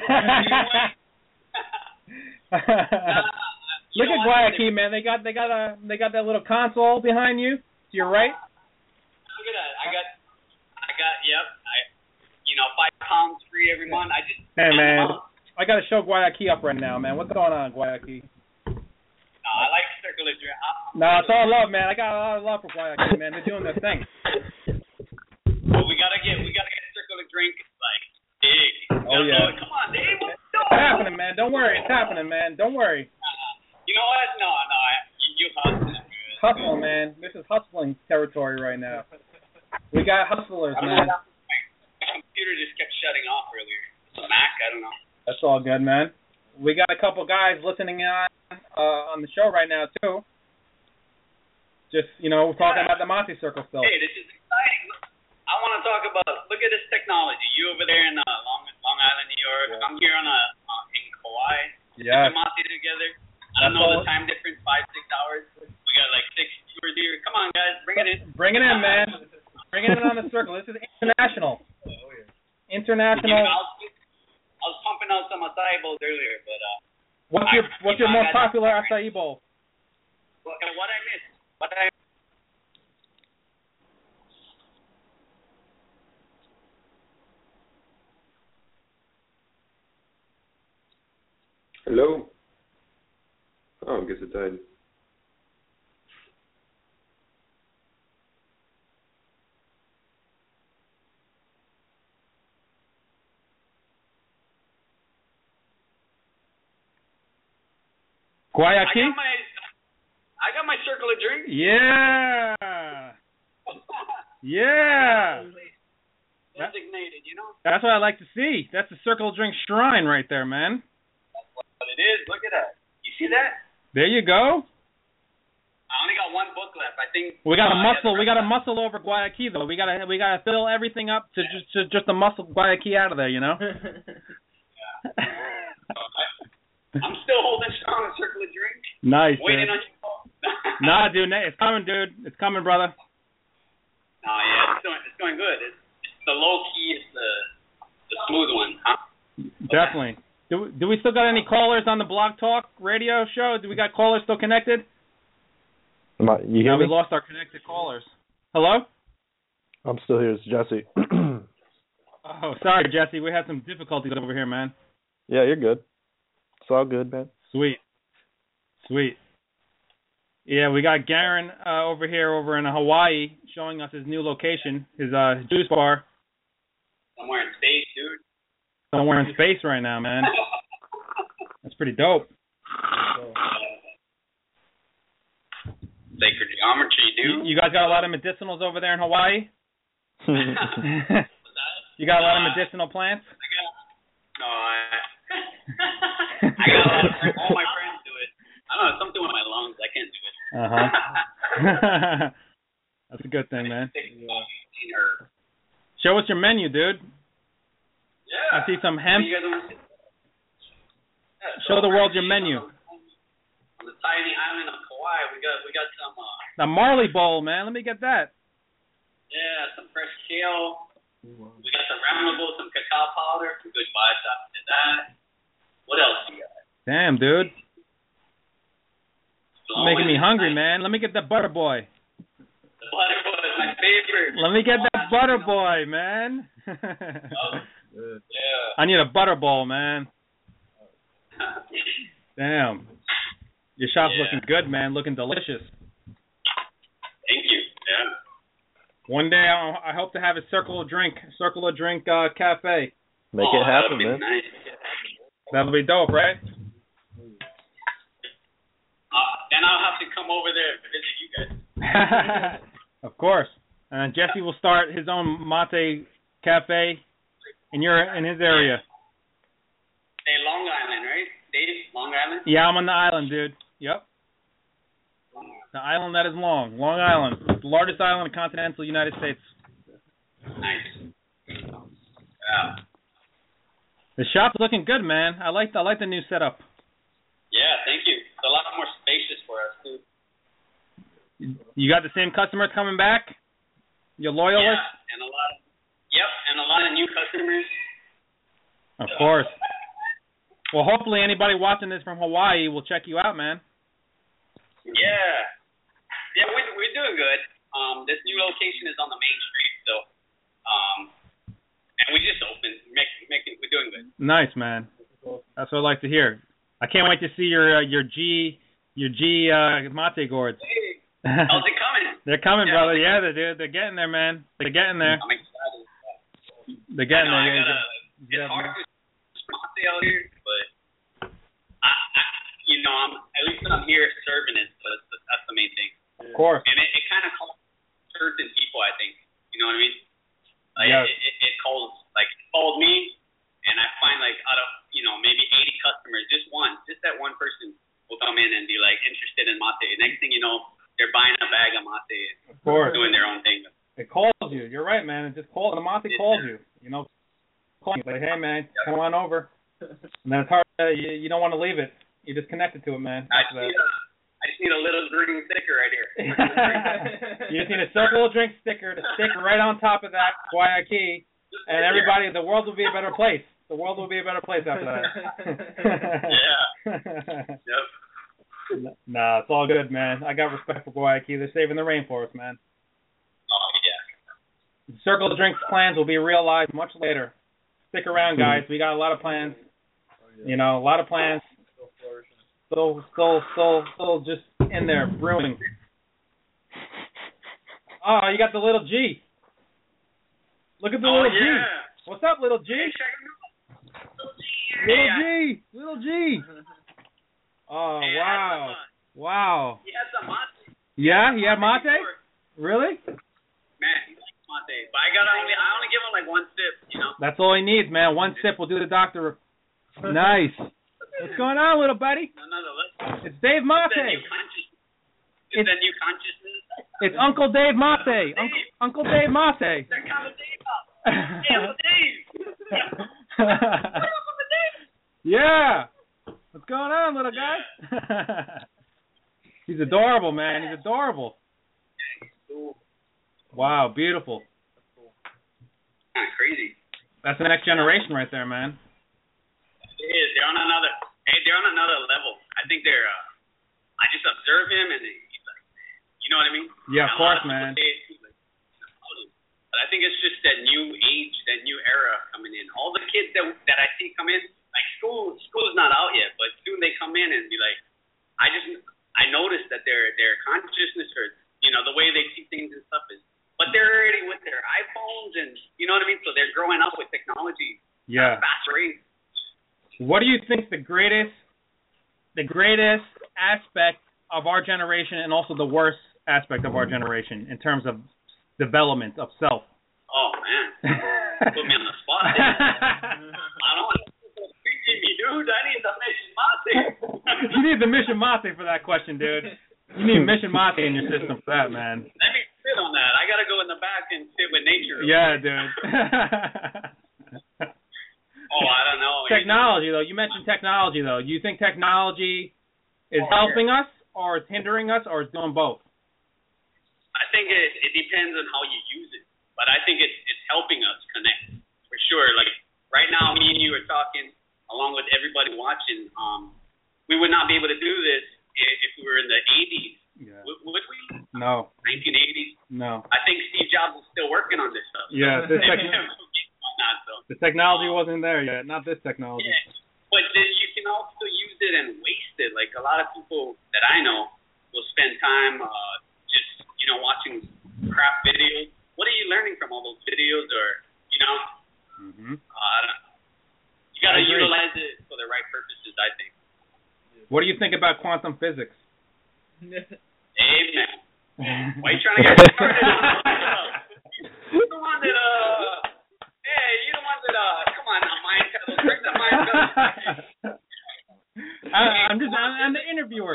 S2: Look at Guayaquil, man. They got that little console behind you to your right.
S3: Look at that. I got. Yep. 5 pounds free every month.
S2: Hey, man. I got to show Guayaquil up right now, man. What's going on, Guayaquil?
S3: No, I like circle a drink.
S2: No, it's all love, man. I got a lot of love for Guayaquil, man. They're doing their thing.
S3: Well, we gotta get circle a drink like big.
S2: Oh yeah.
S3: Come on, Dave. What's
S2: It's happening, man. Don't worry. It's happening, man. Don't worry.
S3: You know what? No. You hustle.
S2: Hustle, man. This is hustling territory right now. We got hustlers, man.
S3: My computer just kept shutting off earlier. It's a Mac. I don't know.
S2: That's all good, man. We got a couple guys listening on the show right now too. Just talking about the Mate Circle still.
S3: Hey, this is exciting. Look, I want to talk about. Look at this technology. You over there in Long Island, New York. Yeah. I'm here in Kauai.
S2: Yeah.
S3: We're Mate together. I don't know the time difference. 5-6 hours. We got like 6 viewers here. Come on, guys, bring it in.
S2: Bring it in, man. Bring it in on the circle. This is international. Oh yeah. International.
S3: I was pumping out some acai bowls earlier, but
S2: what's your most popular acai bowl?
S3: What I missed?
S8: Hello? Oh, I guess it died.
S2: Guayaquil?
S3: I got my circle of drinks.
S2: Yeah. Yeah.
S3: Designated,
S2: That's what I like to see. That's the Circle of Drink shrine right there, man.
S3: That's what it is. Look at that. You see that?
S2: There you go.
S3: I only got one book left. I think
S2: we got a muscle over Guayaquil though. We gotta fill everything up to just the muscle Guayaquil out of there,
S3: Yeah. I'm still holding strong a circle of drink.
S2: Nice.
S3: Waiting
S2: dude.
S3: on you.
S2: Nah, dude, it's coming, dude. It's coming, brother.
S3: No, yeah, it's going good. It's the low key, it's the smooth one, huh?
S2: Definitely. Do we still got any callers on the Blog Talk radio show? Do we got callers still connected?
S6: You hear me?
S2: We lost our connected callers. Hello?
S6: I'm still here. It's Jesse.
S2: Oh, sorry, Jesse. We had some difficulties over here, man.
S6: Yeah, you're good. It's all good, man.
S2: Sweet. Yeah, we got Garen over in Hawaii showing us his new location, his juice bar.
S3: Somewhere in space, dude.
S2: Somewhere in space right now, man. That's pretty dope.
S3: Sacred geometry, dude.
S2: You guys got a lot of medicinals over there in Hawaii? You got a lot of medicinal plants?
S3: I got a lot of friends. All my friends do it. I don't know, something with my lungs. I can't do it.
S2: That's a good thing, man. Show us your menu, dude.
S3: Yeah.
S2: I see some hemp. Show the world your menu.
S3: On the tiny island of Kauai, we got some.
S2: The Marley Bowl, man. Let me get that.
S3: Yeah, some fresh kale. We got some ramable, some cacao powder, some good vibes after that. What else you got?
S2: Damn, dude. Making me hungry, man. Let me get that Butter Boy.
S3: The Butter Boy is my favorite.
S2: Let me get that Butter Boy, man.
S3: Yeah.
S2: I need a Butter Bowl, man. Damn. Your shop's looking good, man. Looking delicious.
S3: Thank you. Yeah.
S2: One day I hope to have a Circle of Drink cafe.
S6: Make it happen, man.
S3: Nice.
S2: That'll be dope, right?
S3: Then I'll have to come over there to visit you guys.
S2: Of course. And Jesse will start his own mate cafe in his area.
S3: Hey, Long Island, right? Dave, Long Island?
S2: Yeah, I'm on the island, dude. Yep. The island that is Long Island. It's the largest island in the continental United States.
S3: Nice. Yeah.
S2: The shop's looking good, man. I like the new setup.
S3: Yeah, thank you. It's a lot more spacious for us, too.
S2: You got the same customers coming back? Your loyalists?
S3: Yeah, and a lot of new customers.
S2: Of course. Well, hopefully anybody watching this from Hawaii will check you out, man.
S3: Yeah. Yeah, we're doing good. This new location is on the main street, so and we just opened. We're doing good.
S2: Nice, man. That's what I like to hear. I can't wait to see your G mate gourds.
S3: Hey, how's it coming?
S2: They're coming, brother. Yeah, they're getting there, man. They're getting there.
S3: I'm excited.
S2: They're getting there.
S3: It's hard to mate out here, but I'm at least I'm here serving it, so that's the main thing.
S2: Of course.
S3: And it kind of calls certain people, I think. You know what I mean? Like it calls me, and I find out of maybe 80 customers, just that one person will come in and be interested in mate. Next thing you know, they're buying a bag of mate and doing their own thing.
S2: It calls you. You're right, man. It just calls. The mate calls you. Calling you like, hey, man, come on over. And then it's hard. You don't want to leave it. You're just connected to it, man.
S3: I just need a little green sticker right here.
S2: You just need a Circle of Drink sticker to stick right on top of that Guayaquil, and everybody, the world will be a better place. The world will be a better place after that.
S3: Yeah. Yep.
S2: Nah, it's all good, man. I got respect for Guayaquil. They're saving the rainforest, man.
S3: Oh, yeah.
S2: Circle of Drinks plans will be realized much later. Stick around, guys. We got a lot of plans. A lot of plans. Still just in there brewing. Oh, you got the little G. Look at the little G. What's up, little G? Little G. Oh,
S3: hey,
S2: wow.
S3: He had some mate.
S2: Yeah, he had mate? Really?
S3: Man, he likes mate. But I only give him one sip,
S2: That's all he needs, man. One sip will do the doctor. Nice. What's going on, little buddy? It's Dave Mate.
S3: It's the new consciousness.
S2: It's Uncle Dave Mate. Uncle Dave Mate.
S3: They're calling Dave up. Hey, Uncle Dave.
S2: Yeah. What's going on, little guy? He's adorable, man. He's adorable. Wow, beautiful.
S3: Kind of crazy.
S2: That's the next generation right there, man.
S3: It is. They're on another level. I think they're. I just observe him, and he's like, you know what I mean?
S2: Yeah, of course, man.
S3: But I think it's just that new age, that new era coming in. All the kids that I see come in, school's not out yet, but soon they come in and be like, I noticed that their consciousness or the way they see things and stuff is, but they're already with their iPhones and you know what I mean. So they're growing up with technology.
S2: Yeah.
S3: Fast rate.
S2: What do you think the greatest aspect of our generation and also the worst aspect of our generation in terms of development of self?
S3: Oh man, put me on the spot. I don't want to speak me, dude. I need the Mission Mate.
S2: You need the Mission Mate for that question, dude. You need Mission Mate in your system for that, man.
S3: Let me sit on that. I gotta go in the back and sit with nature.
S2: Yeah, dude.
S3: Oh, I don't know.
S2: Technology, though. You mentioned technology, though. Do you think technology is helping us, or it's hindering us, or it's doing both?
S3: I think it depends on how you use it. But I think it's helping us connect, for sure. Like, right now, me and you are talking, along with everybody watching. We would not be able to do this if we were in the 80s. Yeah. Would we?
S2: No.
S3: 1980s?
S2: No.
S3: I think Steve Jobs is still working on this stuff.
S2: Yeah. The technology wasn't there yet. Not this technology.
S3: Yeah. But then you can also use it and waste it. Like, a lot of people that I know will spend time just, watching crap videos. What are you learning from all those videos, or
S2: Mm-hmm.
S3: I don't know. You got to utilize it for the right purposes, I think.
S2: What do you think about quantum physics?
S3: Amen. Why are you trying to get started? You're the one that come on now, mind fellows, bring the mind fellows.
S2: I'm the interviewer.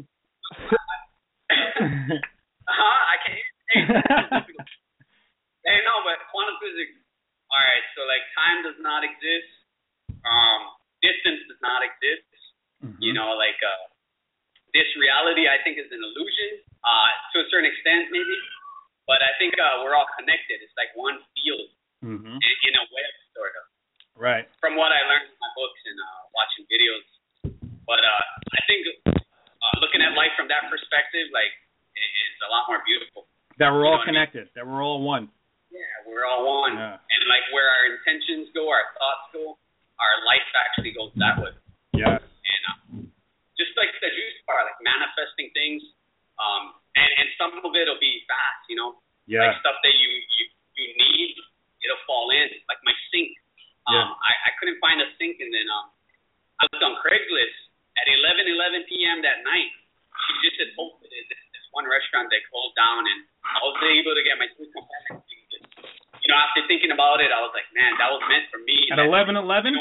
S3: I can't. Hey, no, but quantum physics. All right, so like time does not exist. Distance does not exist. Mm-hmm. This reality, I think, is an illusion to a certain extent, maybe. But I think we're all connected. It's like one field in a web, sort of.
S2: Right.
S3: From what I learned in my books and watching videos. But I think looking at life from that perspective, like, is a lot more beautiful.
S2: That we're all connected. That we're all one.
S3: Yeah, we're all one.
S2: Yeah.
S3: And like where our intentions go, our thoughts go, our life actually goes that way.
S2: Yeah.
S3: And just like the juice bar, like manifesting things, and some of it'll be fast,
S2: Yeah.
S3: Like stuff that you need, it'll fall in. Like my sink. I couldn't find a sink, and then I looked on Craigslist at 11:11 p.m. that night. She just had posted it. This one restaurant that closed down, and I was able to get my food compartment. After thinking about it, I was like, man, that was meant for me.
S2: At 11:11.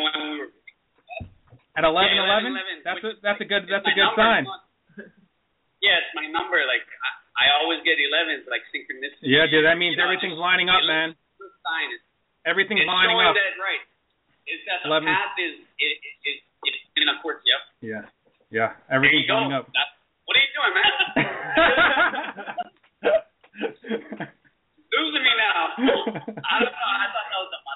S2: At 11:11. That's a good sign.
S3: Yeah, it's my number. Like I always get 11s, like synchronicity.
S2: Yeah, dude. That means everything's lining up, man.
S3: Sign.
S2: Everything's lining up.
S3: That, right. Is that the 11. Path is in accordance? Yep.
S2: Yeah. Everything's lining up.
S3: What are you doing, man? Losing me now. I don't know. I thought that was the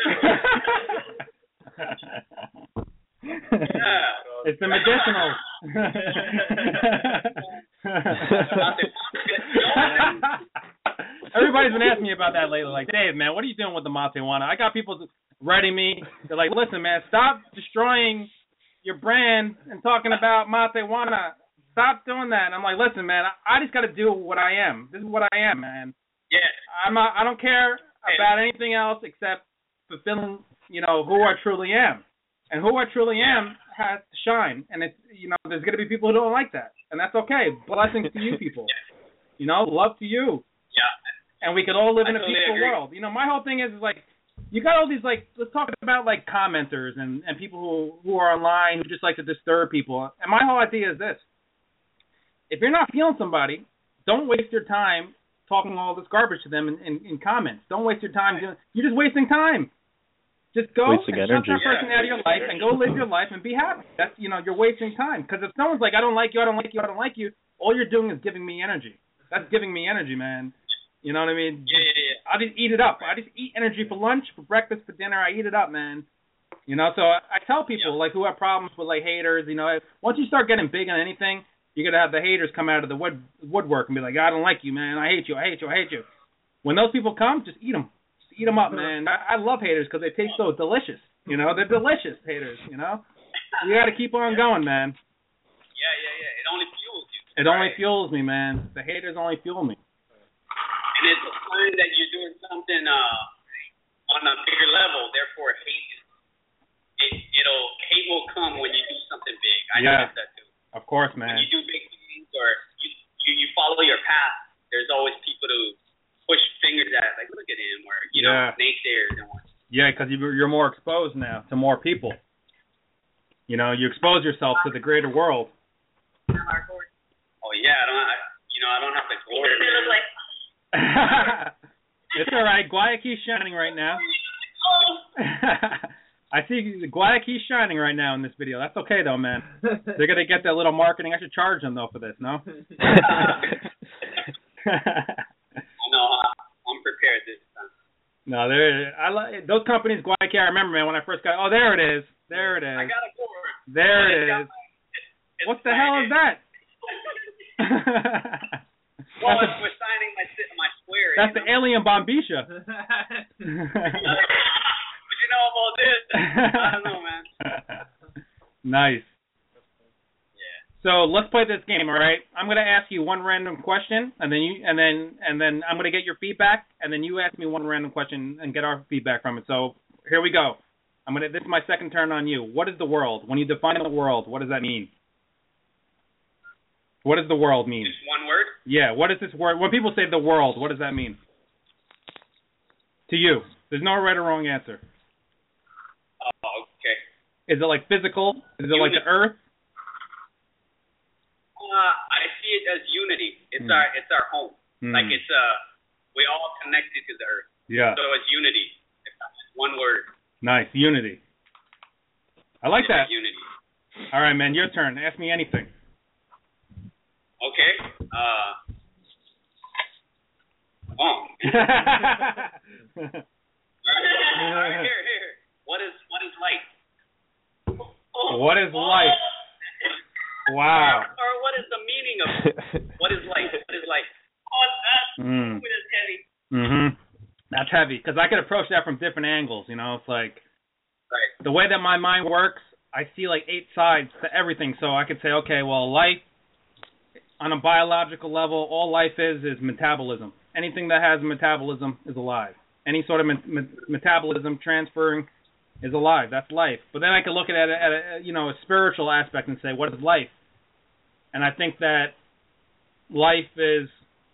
S3: Maraj. Yeah.
S2: It's the medicinal. Everybody's been asking me about that lately. Like, Dave, man, what are you doing with the Matejuana? I got people writing me. They're like, listen, man, stop destroying your brand and talking about Matejuana. Stop doing that. And I'm like, listen, man, I just got to do what I am. This is what I am, man.
S3: Yeah.
S2: I don't care about anything else except fulfilling, who I truly am. And who I truly am has to shine. And it's, there's going to be people who don't like that. And that's okay. Blessings to you people. Love to you.
S3: Yeah.
S2: And we could all live in a peaceful world. My whole thing is like, you got all these, like, let's talk about, like, commenters and people who are online who just like to disturb people. And my whole idea is this. If you're not feeling somebody, don't waste your time talking all this garbage to them in comments. Don't waste your time. You're just wasting time. Just go
S6: wasting
S2: and shut that person out of your life and go live your life and be happy. That's, you're wasting time. Because if someone's like, I don't like you, I don't like you, I don't like you, all you're doing is giving me energy. That's giving me energy, man. You know what I mean?
S3: Yeah.
S2: I just eat it up. I just eat energy for lunch, for breakfast, for dinner. I eat it up, man. So I tell people, like, who have problems with, like, haters, once you start getting big on anything, you're going to have the haters come out of the woodwork and be like, I don't like you, man. I hate you. I hate you. I hate you. When those people come, just eat them. Just eat them up, man. I love haters because they taste so delicious. They're delicious, haters, You got to keep on going, man.
S3: Yeah. It only fuels you.
S2: It only fuels me, man. The haters only fuel me.
S3: And it's a sign that you're doing something on a bigger level. Therefore, hate will come when you do something big. I noticed that too.
S2: Of course, man.
S3: When you do big things or you follow your path, there's always people to push fingers at, like, look at him, or naysayers and whatnot.
S2: Yeah, because you're more exposed now to more people. You know, you expose yourself to the greater world.
S3: Oh yeah, I don't have the glory.
S2: It's all right. Guayaquil's shining right now. I see Guayaquil's shining right now in this video. That's okay though, man. They're gonna get that little marketing. I should charge them though for this, no?
S3: I know. I'm prepared this time.
S2: No, I like those companies. Guayaquil. I remember, man, when I first got. Oh, there it is. There it is.
S3: I got a cord.
S2: There it is. What the hell is that?
S3: Well, we're signing my square.
S2: That's the alien Bombisha.
S3: What you know about this? I don't know, man.
S2: Nice.
S3: Yeah.
S2: So let's play this game, all right? I'm gonna ask you one random question, and then I'm gonna get your feedback, and then you ask me one random question and get our feedback from it. So here we go. This is my second turn on you. What is the world? When you define the world, what does that mean? What does the world mean?
S3: Just one word?
S2: Yeah, what is this word? When people say the world, what does that mean? To you. There's no right or wrong answer.
S3: Oh, okay.
S2: Is it like physical? Is it like the earth?
S3: I see it as unity. It's our home. Like it's we all connected to the earth.
S2: Yeah.
S3: So it's unity. It's one word.
S2: Nice, unity. I like that.
S3: Unity.
S2: All right, man, your turn. Ask me anything.
S3: Okay. Here. What is life?
S2: What is life? Wow.
S3: Or what is the meaning of it? What is life? What is life? Oh, that's heavy.
S2: Mhm. That's heavy because I could approach that from different angles. You know, it's like
S3: right.
S2: The way that my mind works, I see like 8 sides to everything. So I could say, okay, well, life. On a biological level, all life is metabolism. Anything that has metabolism is alive. Any sort of metabolism transferring is alive. That's life. But then I could look at it at a spiritual aspect and say, what is life? And I think that life is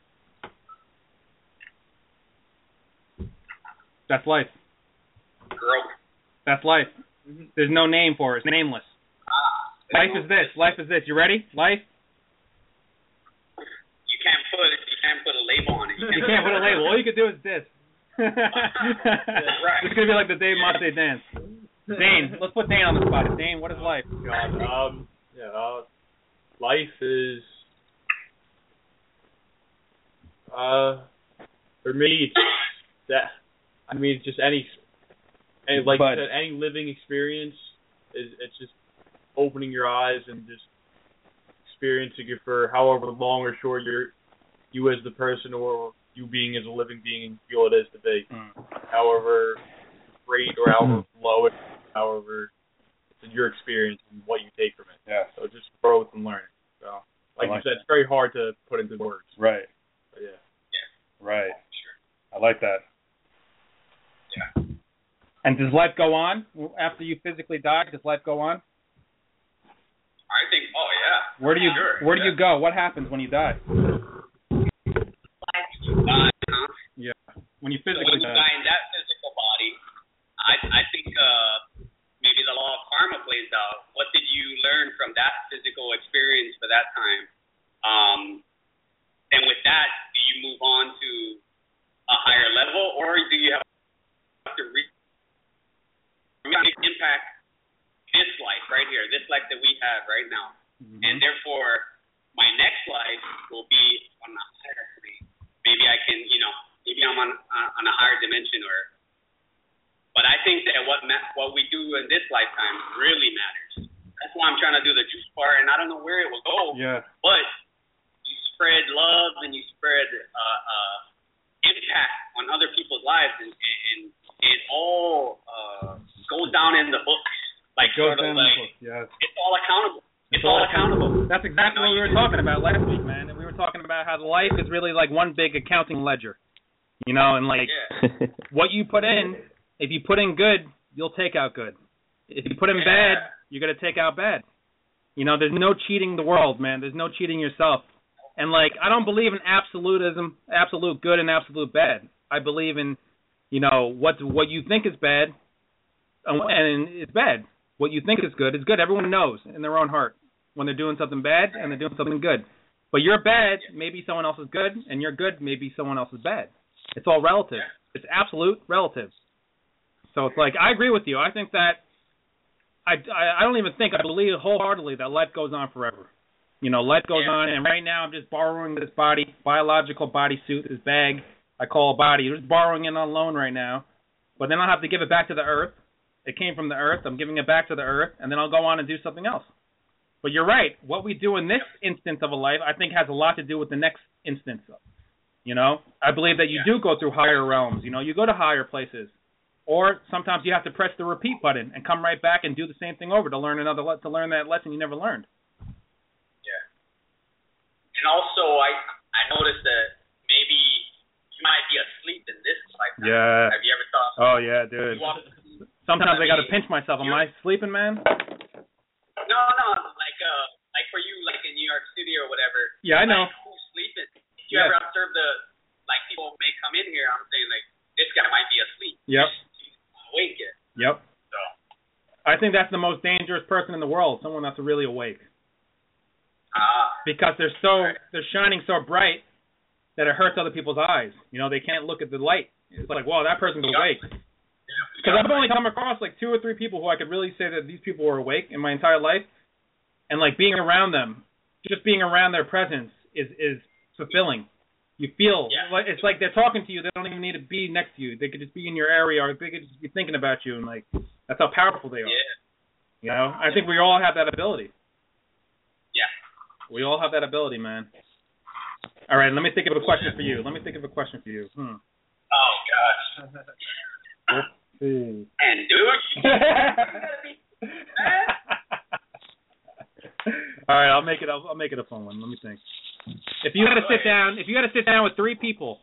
S2: that's life.
S3: Growth.
S2: That's life. There's no name for it. It's nameless. Life is this. Life is this. You ready? Life.
S3: You can't put a label on it.
S2: You can't put a label. All you can do is this.
S3: Right.
S2: It's gonna be like the Dave Mate dance. Dane, let's put Dane on the spot. Dane, what is life?
S5: Life is for me it's that. I mean, it's just any like you said, any living experience it's just opening your eyes and just experiencing it for however long or short you as the person or you being as a living being feel it is to be. However great or however low it, however it's your experience and what you take from it.
S2: Yeah.
S5: So just growth and learning. So like you said, it's very hard to put into words.
S2: Right.
S5: But yeah.
S2: Right. Sure. I like that.
S3: Yeah.
S2: And does life go on after you physically die? Does life go on?
S3: I think. Oh yeah.
S2: Where do you go? What happens when you die? Yeah. When you physically
S3: die. When you die in that physical body, I think maybe the law of karma plays out. What did you learn from that physical experience for that time? And with that, do you move on to a higher level, or do you have to impact this life right here, this life that we have right now? Mm-hmm. And therefore, my next life will be on a higher plane. Maybe I can, maybe I'm on a higher dimension, but I think that what we do in this lifetime really matters. That's why I'm trying to do the juice bar, and I don't know where it will go.
S2: Yeah.
S3: But you spread love and you spread impact on other people's lives, and it all goes down in the books Like sort of like it's all accountable. It's all accountable.
S2: That's exactly what we were talking about last week, man. And we were talking about how life is really like one big accounting ledger. You know, and like what you put in, if you put in good, you'll take out good. If you put in bad, you're going to take out bad. You know, there's no cheating the world, man. There's no cheating yourself. And like, I don't believe in absolutism, absolute good and absolute bad. I believe in, you know, what you think is bad, and it's bad. What you think is good. Everyone knows in their own heart when they're doing something bad and they're doing something good. But you're bad, maybe someone else is good, and you're good, maybe someone else is bad. It's all relative. It's absolute relative. So it's like, I agree with you. I think that, I don't even think, I believe wholeheartedly that life goes on forever. You know, life goes on, and right now I'm just borrowing this biological bodysuit, this bag I call a body. I'm just borrowing it on loan right now. But then I'll have to give it back to the earth. It came from the earth. I'm giving it back to the earth, and then I'll go on and do something else. But you're right. What we do in this instance of a life, I think, has a lot to do with the next instance. You know, I believe that you do go through higher realms. You know, you go to higher places, or sometimes you have to press the repeat button and come right back and do the same thing over to learn that lesson you never learned.
S3: Yeah. And also, I noticed that maybe you might be asleep in this lifetime.
S2: Yeah.
S3: Have you ever thought?
S2: Oh yeah, dude. Sometimes I got to pinch myself. Am I sleeping, man?
S3: No. Like for you, like in New York City or whatever.
S2: Yeah, I know.
S3: Like, who's sleeping? If you ever observe people may come in here, I'm saying like this guy might be asleep.
S2: Yep.
S3: He's awake yet.
S2: Yep.
S3: So.
S2: I think that's the most dangerous person in the world. Someone that's really awake. Because they're shining so bright that it hurts other people's eyes. You know, they can't look at the light. It's like, wow, that person's awake. Because I've only come across like 2 or 3 people who I could really say that these people were awake in my entire life, and like being around them, just being around their presence is fulfilling. You feel like it's like they're talking to you. They don't even need to be next to you. They could just be in your area, or they could just be thinking about you, and like that's how powerful they are.
S3: Yeah.
S2: You know, I think we all have that ability.
S3: Yeah.
S2: We all have that ability, man. All right, let me think of a question for you.
S3: Oh gosh.
S2: Let's see.
S3: And dude.
S2: All right, I'll make it a fun one. Let me think. If you had to sit down with 3 people,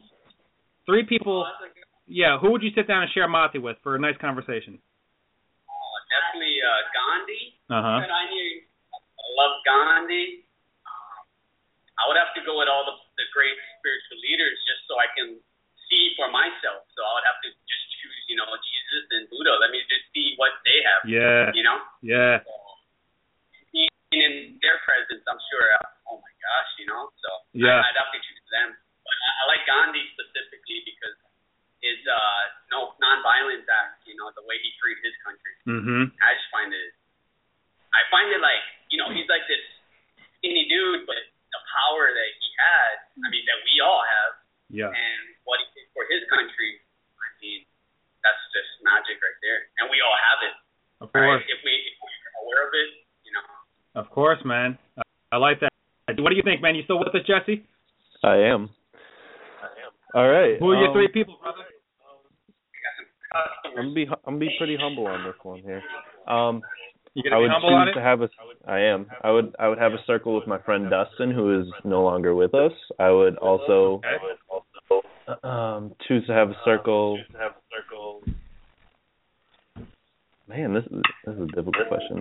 S2: yeah, who would you sit down and share mate with for a nice conversation?
S3: Oh, definitely Gandhi.
S2: Uh-huh.
S3: I love Gandhi. I would have to go with all the great spiritual leaders just so I can see for myself. So I would have to just choose, you know, Jesus and Buddha. Let me just see what they have.
S2: Yeah.
S3: You know?
S2: Yeah.
S3: So, being in their presence, I'm sure, oh my gosh, you know? So
S2: yeah.
S3: I'd have to choose them. But I like Gandhi specifically because his non-violence act, you know, the way he freed his country.
S2: Mm-hmm.
S3: I just find it like, you know, he's like this skinny dude, but the power that he had, I mean, that we all have, and what he did for his country, I mean, that's just magic right there. And we all have it.
S2: Of course.
S3: Right? If we're aware of it, you know.
S2: Of course, man. I like that. What do you think, man? You still with us, Jesse?
S6: I am. All right.
S2: Who are your 3 people, brother?
S6: I'm gonna be pretty humble on this one here.
S2: You gonna be humble on it?
S6: I am. I would have a circle with my friend Dustin, who is no longer with us. I would also choose to have a circle. Man, this is a difficult question.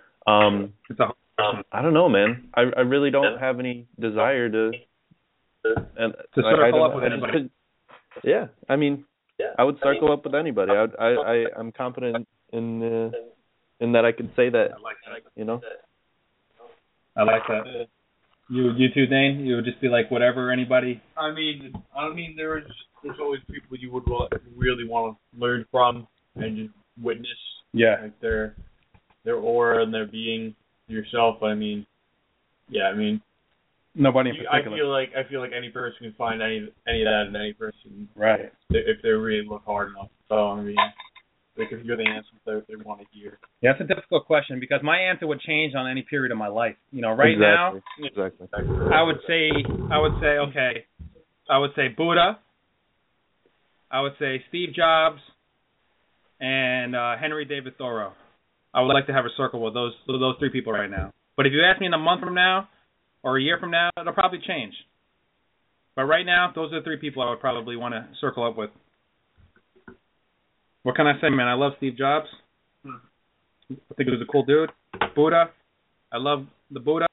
S6: I don't know, man. I really don't have any desire to
S2: circle up with anybody.
S6: Yeah, I mean, I would circle up with anybody. I'm confident in that I could say that.
S2: I like that.
S6: You know.
S2: I like that. You too, Dane? You would just be like whatever, anybody?
S5: I mean, there's always people you would really want to learn from and just witness.
S2: Yeah.
S5: Like their aura and their being yourself. I mean, yeah. I mean,
S2: nobody in particular.
S5: I feel like any person can find any of that in any person.
S2: Right.
S5: If they really look hard enough. So I mean, they can hear the answers they want to hear.
S2: Yeah, that's a difficult question because my answer would change on any period of my life. You know, now,
S6: exactly.
S2: I would say okay. I would say Buddha. I would say Steve Jobs and Henry David Thoreau. I would like to have a circle with those 3 people right now. But if you ask me in a month from now or a year from now, it'll probably change. But right now, those are the 3 people I would probably want to circle up with. What can I say, man? I love Steve Jobs. I think he was a cool dude. Buddha. I love the Buddha.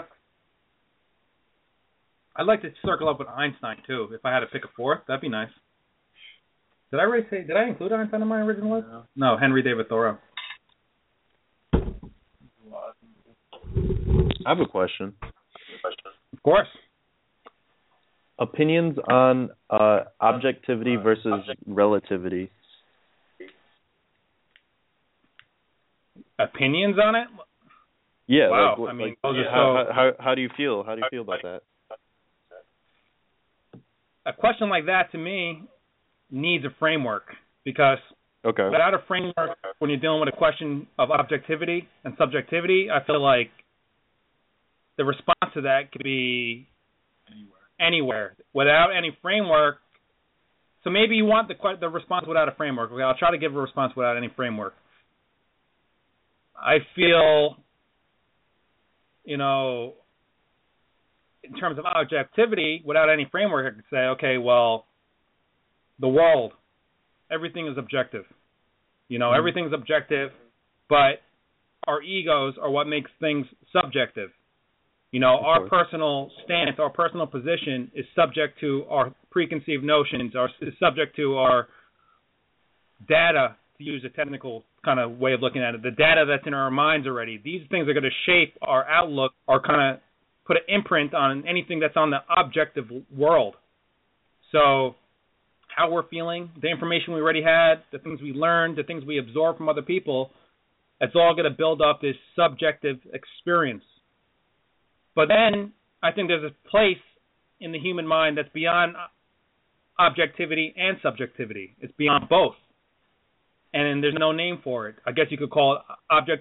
S2: I'd like to circle up with Einstein, too. If I had to pick a 4th, that'd be nice. Did I include Einstein in my original list? No, Henry David Thoreau.
S6: I have a question.
S2: Of course.
S6: Opinions on objectivity versus relativity.
S2: Opinions on it?
S6: Yeah.
S2: Wow.
S6: Like,
S2: I mean,
S6: how do you feel? How do you feel about that?
S2: A question like that, to me, needs a framework, because without a framework, when you're dealing with a question of objectivity and subjectivity, I feel like the response to that could be anywhere. Without any framework, so maybe you want the response without a framework. Okay, I'll try to give a response without any framework. I feel, in terms of objectivity, without any framework, I could say, okay, well, the world, everything is objective. Everything's objective, but our egos are what makes things subjective. Our personal stance, our personal position is subject to our preconceived notions, is subject to our data, to use a technical kind of way of looking at it, the data that's in our minds already. These things are going to shape our outlook, or kind of put an imprint on anything that's on the objective world. So how we're feeling, the information we already had, the things we learned, the things we absorb from other people, it's all going to build up this subjective experience. But then I think there's a place in the human mind that's beyond objectivity and subjectivity. It's beyond both. And there's no name for it. I guess you could call it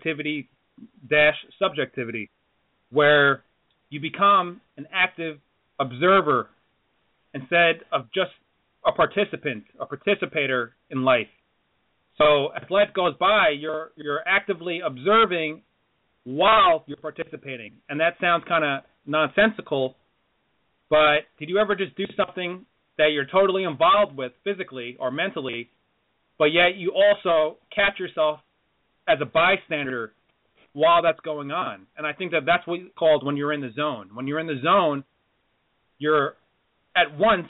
S2: objectivity-subjectivity, where you become an active observer instead of just a participant, a participator in life. So as life goes by, you're actively observing while you're participating. And that sounds kind of nonsensical, but did you ever just do something that you're totally involved with physically or mentally, but yet you also catch yourself as a bystander while that's going on? And I think that's what it's called when you're in the zone. When you're in the zone, you're at once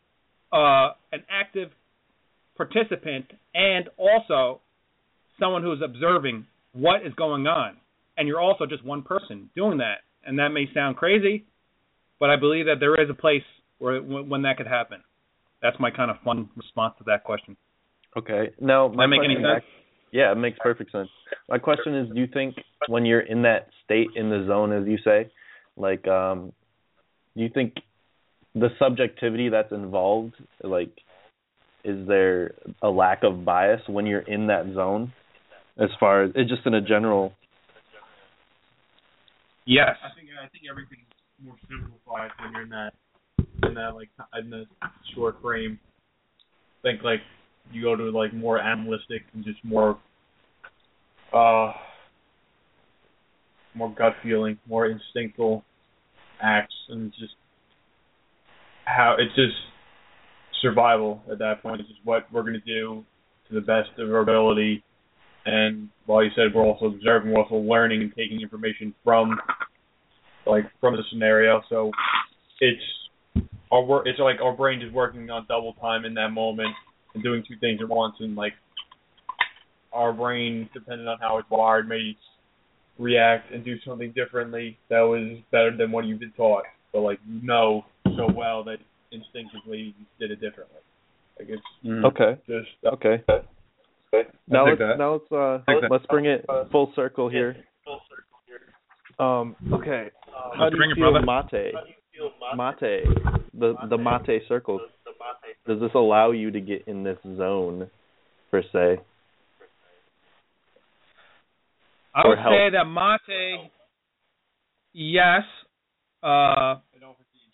S2: an active participant and also someone who's observing what is going on. And you're also just one person doing that. And that may sound crazy, but I believe that there is a place where when that could happen. That's my kind of fun response to that question.
S6: Okay. Now,
S2: does that make any sense?
S6: Yeah, it makes perfect sense. My question is, do you think when you're in that state, in the zone, as you say, like, do you think the subjectivity that's involved, like, is there a lack of bias when you're in that zone, as far as it's just in a general?
S2: Yes.
S5: I think everything's more simplified when you're in that short frame. I think like you go to like more animalistic and just more gut feeling, more instinctual acts, and just how it's just survival at that point. It's just what we're going to do to the best of our ability. And while you said we're also observing, we're also learning and taking information from the scenario. So it's like our brain is working on double time in that moment and doing two things at once. And like our brain, depending on how it's wired, may react and do something differently that was better than what you've been taught. But like so well that instinctively you did it differently. Like it's
S6: okay.
S5: Just
S6: okay. Now let's bring it full circle here. Okay. How do you feel mate? Mate, the mate circle. Does this allow you to get in this zone, per se?
S2: I would say that mate, yes.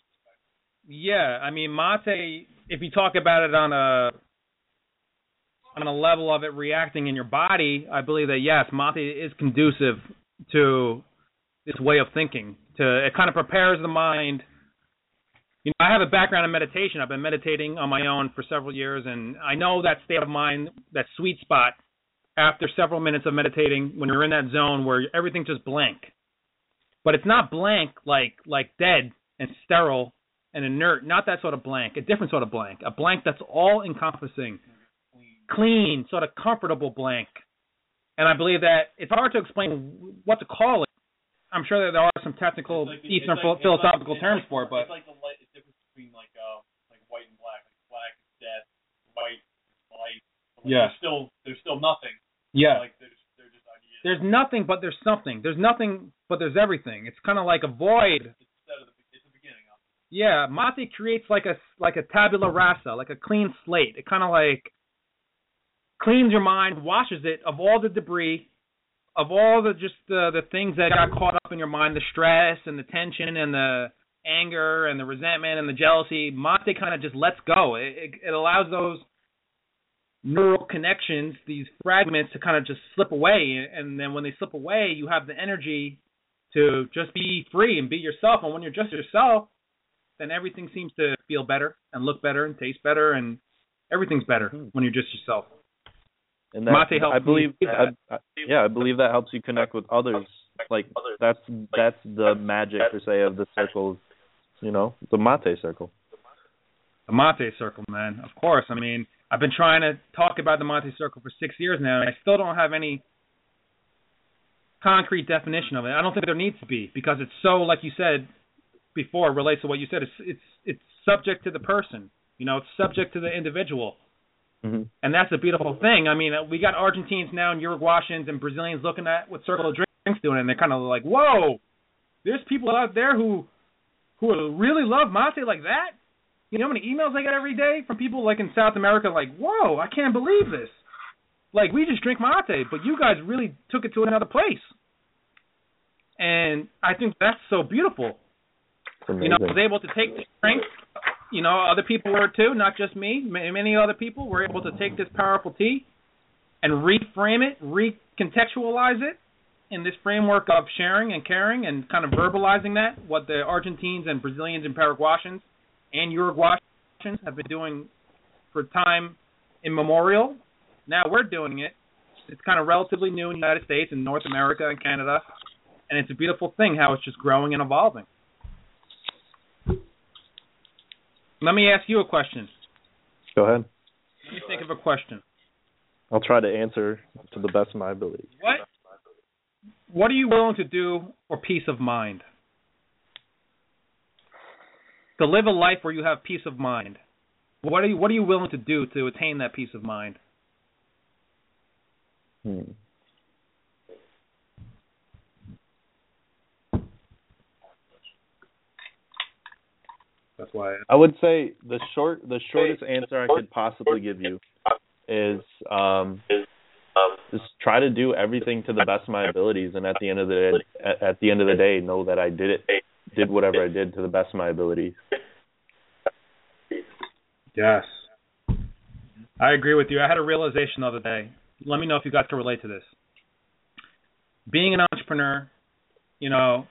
S2: Yeah, I mean mate. If you talk about it on on a level of it reacting in your body, I believe that, yes, mate is conducive to this way of thinking. It kind of prepares the mind. You know, I have a background in meditation. I've been meditating on my own for several years, and I know that state of mind, that sweet spot, after several minutes of meditating, when you're in that zone where everything's just blank. But it's not blank like dead and sterile and inert, not that sort of blank, a different sort of blank, a blank that's all-encompassing, clean, sort of comfortable blank. And I believe that it's hard to explain what to call it. I'm sure that there are some technical, Eastern philosophical terms for it, but...
S5: It's like the difference between like white and black. Like black is death, white is light. Like there's still nothing.
S2: Yeah.
S5: Like they're just ideas.
S2: There's nothing, but there's something. There's nothing, but there's everything. It's kind of like a void.
S5: It's the beginning of it.
S2: Yeah, mate creates like a tabula rasa, like a clean slate. It kind of like cleans your mind, washes it of all the debris, of all the things that got caught up in your mind, the stress and the tension and the anger and the resentment and the jealousy. Mate kind of just lets go. It allows those neural connections, these fragments, to kind of just slip away. And then when they slip away, you have the energy to just be free and be yourself. And when you're just yourself, then everything seems to feel better and look better and taste better, and everything's better when you're just yourself.
S6: And that, I believe that helps you connect with others. Like that's the magic, per se, of the circles. You know, the mate circle.
S2: The mate circle, man. Of course. I mean, I've been trying to talk about the mate circle for 6 years now, and I still don't have any concrete definition of it. I don't think there needs to be, because it's so, like you said before, it relates to what you said. It's subject to the person. You know, it's subject to the individual.
S6: Mm-hmm.
S2: And that's a beautiful thing. I mean, we got Argentines now and Uruguayans and Brazilians looking at what Circle of Drinks doing, and they're kind of like, whoa, there's people out there who really love mate like that? You know how many emails I get every day from people like in South America, like, whoa, I can't believe this. Like, we just drink mate, but you guys really took it to another place. And I think that's so beautiful. You know, I was able to take this drink. You know, other people were too, not just me. Many other people were able to take this powerful tea and reframe it, recontextualize it in this framework of sharing and caring and kind of verbalizing that, what the Argentines and Brazilians and Paraguayans and Uruguayans have been doing for time immemorial. Now we're doing it. It's kind of relatively new in the United States and North America and Canada, and it's a beautiful thing how it's just growing and evolving. Let me ask you a question.
S6: Go ahead.
S2: Let me think of a question.
S6: I'll try to answer to the best of my ability.
S2: What are you willing to do for peace of mind? To live a life where you have peace of mind. What are you willing to do to attain that peace of mind? That's why
S6: I would say the shortest answer I could possibly give you is just try to do everything to the best of my abilities, and at the end of the day, know that I did whatever I did to the best of my abilities.
S2: Yes, I agree with you. I had a realization the other day. Let me know if you guys can relate to this. Being an entrepreneur, you know,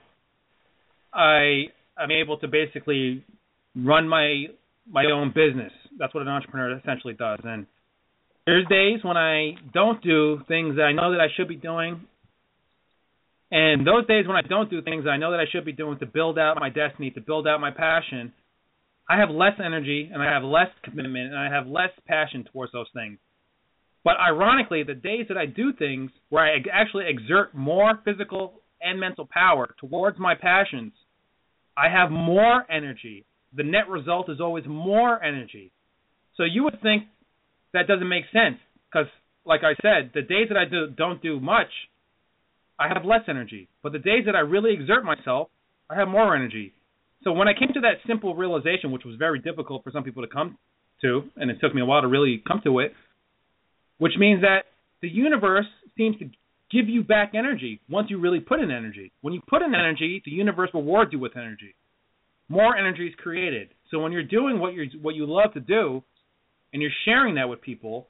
S2: I'm able to basically run my own business. That's what an entrepreneur essentially does. And there's days when I don't do things that I know that I should be doing. And those days when I don't do things that I know that I should be doing to build out my destiny, to build out my passion, I have less energy and I have less commitment and I have less passion towards those things. But ironically, the days that I do things where I actually exert more physical and mental power towards my passions, I have more energy. The net result is always more energy. So you would think that doesn't make sense because, like I said, the days that I don't do much, I have less energy. But the days that I really exert myself, I have more energy. So when I came to that simple realization, which was very difficult for some people to come to, and it took me a while to really come to it, which means that the universe seems to give you back energy once you really put in energy. When you put in energy, the universe rewards you with energy. More energy is created. So when you're doing what you love to do, and you're sharing that with people,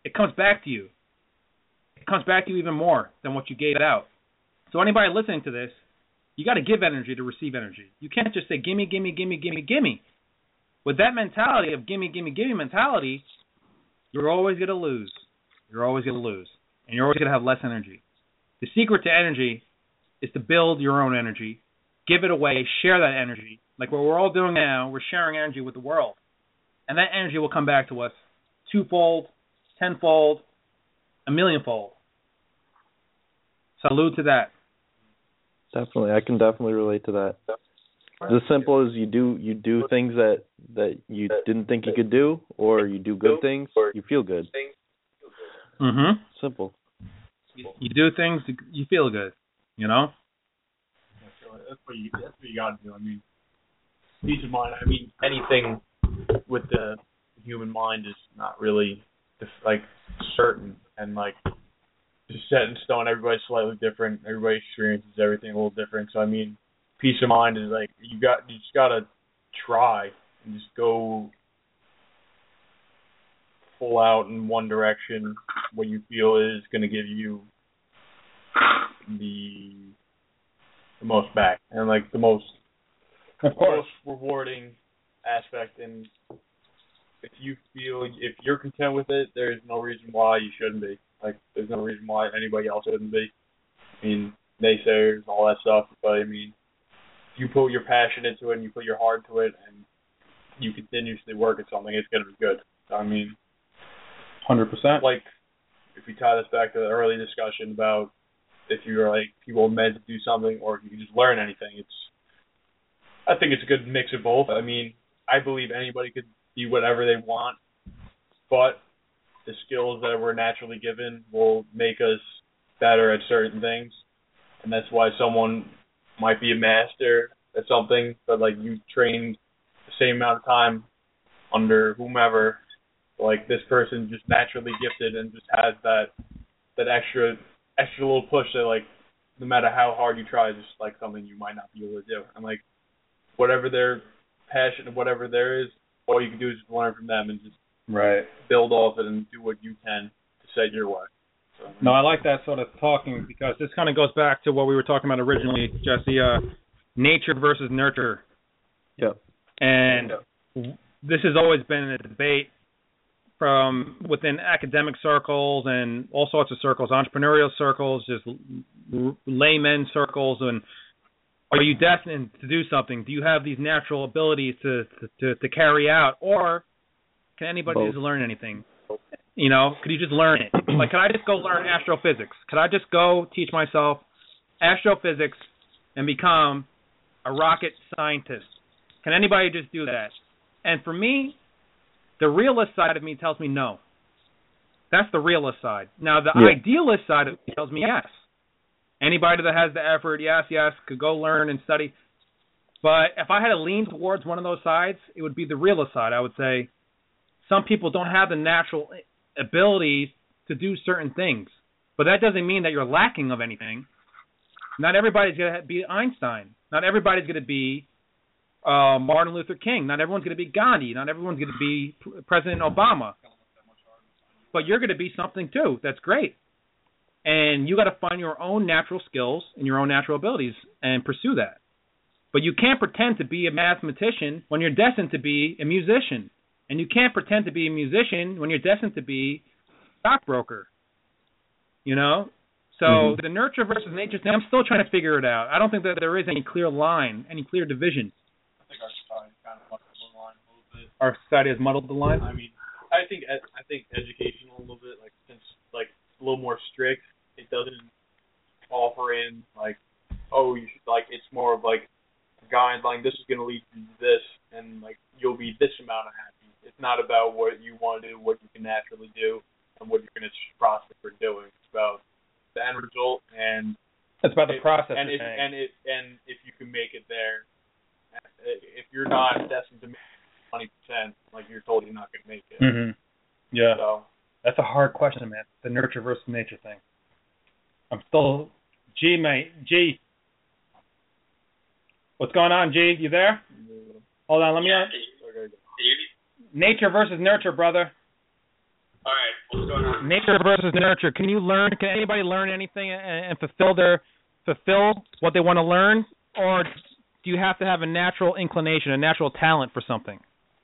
S2: it comes back to you. It comes back to you even more than what you gave out. So anybody listening to this, you got to give energy to receive energy. You can't just say, gimme, gimme, gimme, gimme, gimme. With that mentality of gimme, gimme, gimme mentality, you're always going to lose. You're always going to lose. And you're always going to have less energy. The secret to energy is to build your own energy, give it away, share that energy. Like what we're all doing now, we're sharing energy with the world. And that energy will come back to us twofold, tenfold, a millionfold. Salute to that.
S6: Definitely. I can definitely relate to that. It's as simple as you do things that you didn't think you could do, or you do good things, you feel good.
S2: Mm-hmm.
S6: Simple.
S2: You do things, you feel good, you know?
S5: That's what you got to do. I mean, peace of mind. I mean, anything with the human mind is not really like certain and like just set in stone. Everybody's slightly different. Everybody experiences everything a little different. So I mean, peace of mind is like you just gotta try and just go full out in one direction. What you feel is going to give you the most back and like the most rewarding aspect. And if you're content with it, there's no reason why you shouldn't be. Like there's no reason why anybody else shouldn't be. I mean, naysayers, all that stuff, but I mean, you put your passion into it and you put your heart into it and you continuously work at something, it's going to be good. So, I mean,
S2: 100%.
S5: Like, if we tie this back to the early discussion about if you're like people meant to do something or if you can just learn anything, I think it's a good mix of both. I mean, I believe anybody could be whatever they want, but the skills that we're naturally given will make us better at certain things, and that's why someone might be a master at something, but like you trained the same amount of time under whomever, like this person just naturally gifted and just has that extra little push that like no matter how hard you try, it's just like something you might not be able to do. And like whatever their passion, whatever there is, all you can do is just learn from them and just build off it and do what you can to set your way. So,
S2: no, I like that sort of talking because this kind of goes back to what we were talking about originally, Jesse, nature versus nurture.
S6: Yep.
S2: And this has always been a debate from within academic circles and all sorts of circles, entrepreneurial circles, just laymen circles. And are you destined to do something? Do you have these natural abilities to carry out, or can anybody just learn anything? You know, could you just learn it? Like, could I just go learn astrophysics? Could I just go teach myself astrophysics and become a rocket scientist? Can anybody just do that? And for me, the realist side of me tells me no. That's the realist side. Now, the idealist side of me tells me yes. Anybody that has the effort, yes, could go learn and study. But if I had to lean towards one of those sides, it would be the realist side. I would say some people don't have the natural abilities to do certain things. But that doesn't mean that you're lacking of anything. Not everybody's going to be Einstein. Not everybody's going to be Martin Luther King. Not everyone's going to be Gandhi. Not everyone's going to be President Obama. But you're going to be something too. That's great. And you got to find your own natural skills and your own natural abilities and pursue that. But you can't pretend to be a mathematician when you're destined to be a musician. And you can't pretend to be a musician when you're destined to be a stockbroker. You know? So the nurture versus nature thing, I'm still trying to figure it out. I don't think that there is any clear line, any clear division.
S5: I think our society kind of muddled the line a little bit.
S2: Our society has muddled the line?
S5: I mean, I think educational a little bit, like since like a little more strict, it doesn't offer in like, oh, you should like it's more of like a guideline. This is going to lead you to this, and like you'll be this amount of happy. It's not about what you want to do, what you can naturally do, and what you're going to prosper for doing. It's about the end result, and
S2: it's about the process.
S5: And if you can make it there, if you're not destined to make 20%, like you're told you're not going to make it.
S2: Mm-hmm. Yeah.
S5: So
S2: that's a hard question, man. The nurture versus nature thing. I'm still G, mate. G. What's going on, G? You there? Hold on, let me. Nature versus nurture, brother.
S3: All right. What's going on?
S2: Nature versus nurture. Can anybody learn anything and fulfill what they want to learn, or do you have to have a natural inclination, a natural talent for something?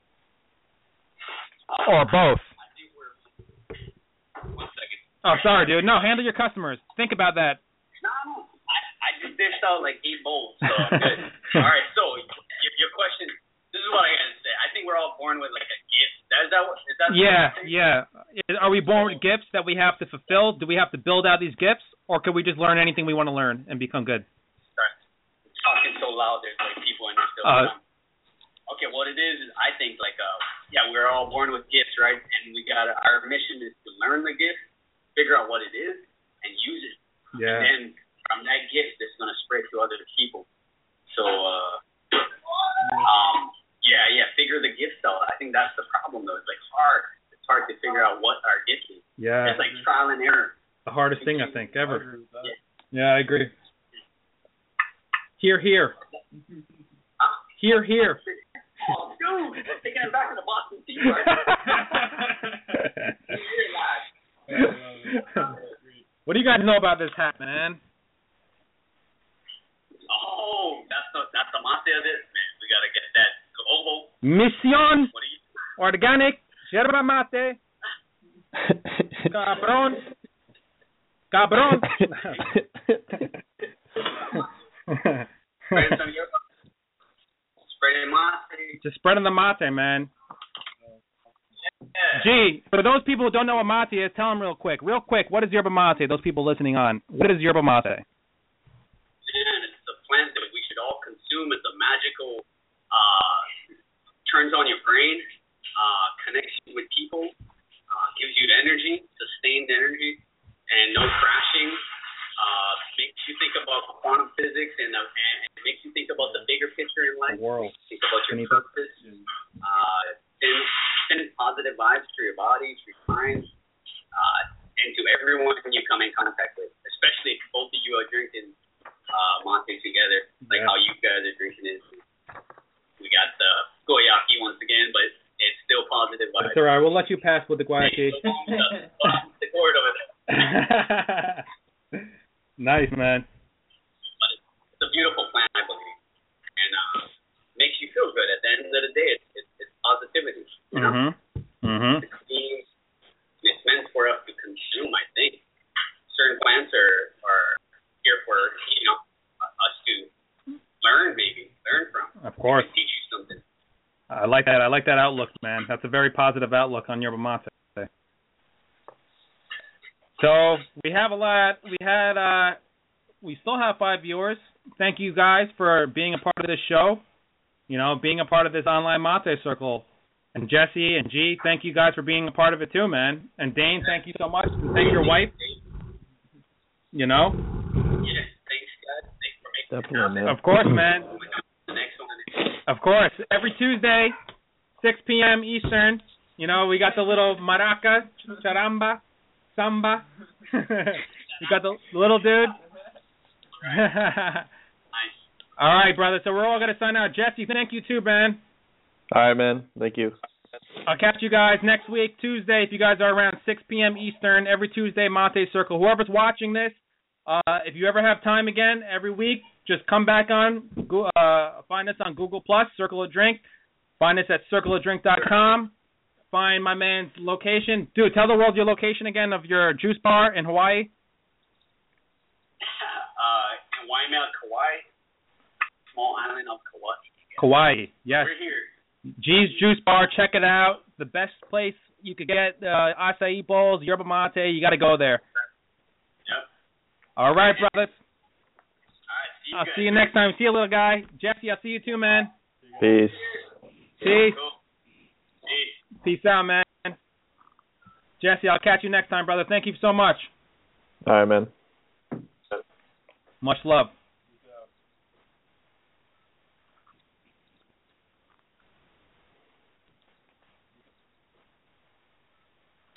S2: Or both?
S3: I think we're... 1 second.
S2: Oh, sorry, dude. No, handle your customers. Think about that.
S3: No. I just dished out like 8 bowls, so I'm good. All right, so your question, this is what I got to say. I think we're all born with like a gift. Is that
S2: Yeah. Are we born with gifts that we have to fulfill? Do we have to build out these gifts, or can we just learn anything we want to learn and become good?
S3: Sorry. I'm talking so loud, there's like people in there still. Okay, what it is I think like we're all born with gifts, right? And our mission is to learn the gift, figure out what it is, and use it.
S2: Yeah.
S3: And then from that gift, it's gonna spread to other people. So figure the gifts out. I think that's the problem though. It's like hard. It's hard to figure out what our gift is.
S2: Yeah.
S3: It's like trial and error.
S2: The hardest thing I think ever. Yeah, I agree. Here. Huh? Here.
S3: Oh, dude, I'm taking it back to the Boston Tea Party.
S2: What do you guys know about this hat, man?
S3: Oh, that's the mate of this, man. We gotta get that global.
S2: Mission Organic Yerba Mate. Cabron.
S3: Spreading mate.
S2: Just spreading the mate, man.
S3: Yeah.
S2: Gee, for those people who don't know what mate is, tell them real quick. What is yerba mate? Those people listening on. What is yerba mate?
S3: Man, it's a plant that we should all consume. It's a magical, turns on your brain, connects you with people, gives you energy, sustained energy, and no crashing. Makes you think about quantum physics and makes you think about the bigger picture in life.
S2: The world.
S3: Think about your purpose. Send positive vibes to your body, to your mind, and to everyone you come in contact with, especially if both of you are drinking mate together, like how you guys are drinking it. We got the Goyaki once again, but it's still positive vibes.
S2: That's all right. We'll let you pass with the Guayaki.
S3: The cord over there.
S2: Nice, man.
S3: But it's a beautiful plant, I believe, and makes you feel good. At the end of the day, it's positivity. You know? It's clean. It's meant for us to consume. I think certain plants are here for us to learn from.
S2: Of course.
S3: Teach you something.
S2: I like that. I like that outlook, man. That's a very positive outlook on yerba mate. So we have a lot. We still have 5 viewers. Thank you guys for being a part of this show. Being a part of this online mate circle. And Jesse and G, thank you guys for being a part of it too, man. And Dane, thank you so much. Thank your wife.
S3: Yeah, thanks, guys. Thanks for making it happen.
S2: Of course, man.
S3: The next one.
S2: Of course. Every Tuesday, 6 p.m. Eastern. We got the little maraca, charamba, samba. You got the little dude.
S3: Nice.
S2: All right, brother. So we're all going to sign out. Jesse, thank you too, man.
S6: All right, man. Thank you.
S2: I'll catch you guys next week, Tuesday, if you guys are around 6 p.m. Eastern, every Tuesday, Mate Circle. Whoever's watching this, if you ever have time again, every week, just come back on, find us on Google+, Circle of Drink. Find us at circleofdrink.com. Find my man's location. Dude, tell the world your location again of your juice bar in Hawaii.
S3: In Waimea, Kauai. Small island of Kauai.
S2: Kauai, yes.
S3: We're here.
S2: G's Juice Bar, check it out. The best place you could get acai bowls, yerba mate. You got to go there.
S3: Yep.
S2: All right, brothers.
S3: All right,
S2: I'll see you next time. See you, little guy. Jesse, I'll see you too, man.
S6: Peace.
S2: Peace.
S3: Cool.
S2: Peace out, man. Jesse, I'll catch you next time, brother. Thank you so much.
S6: All right, man.
S2: Much love.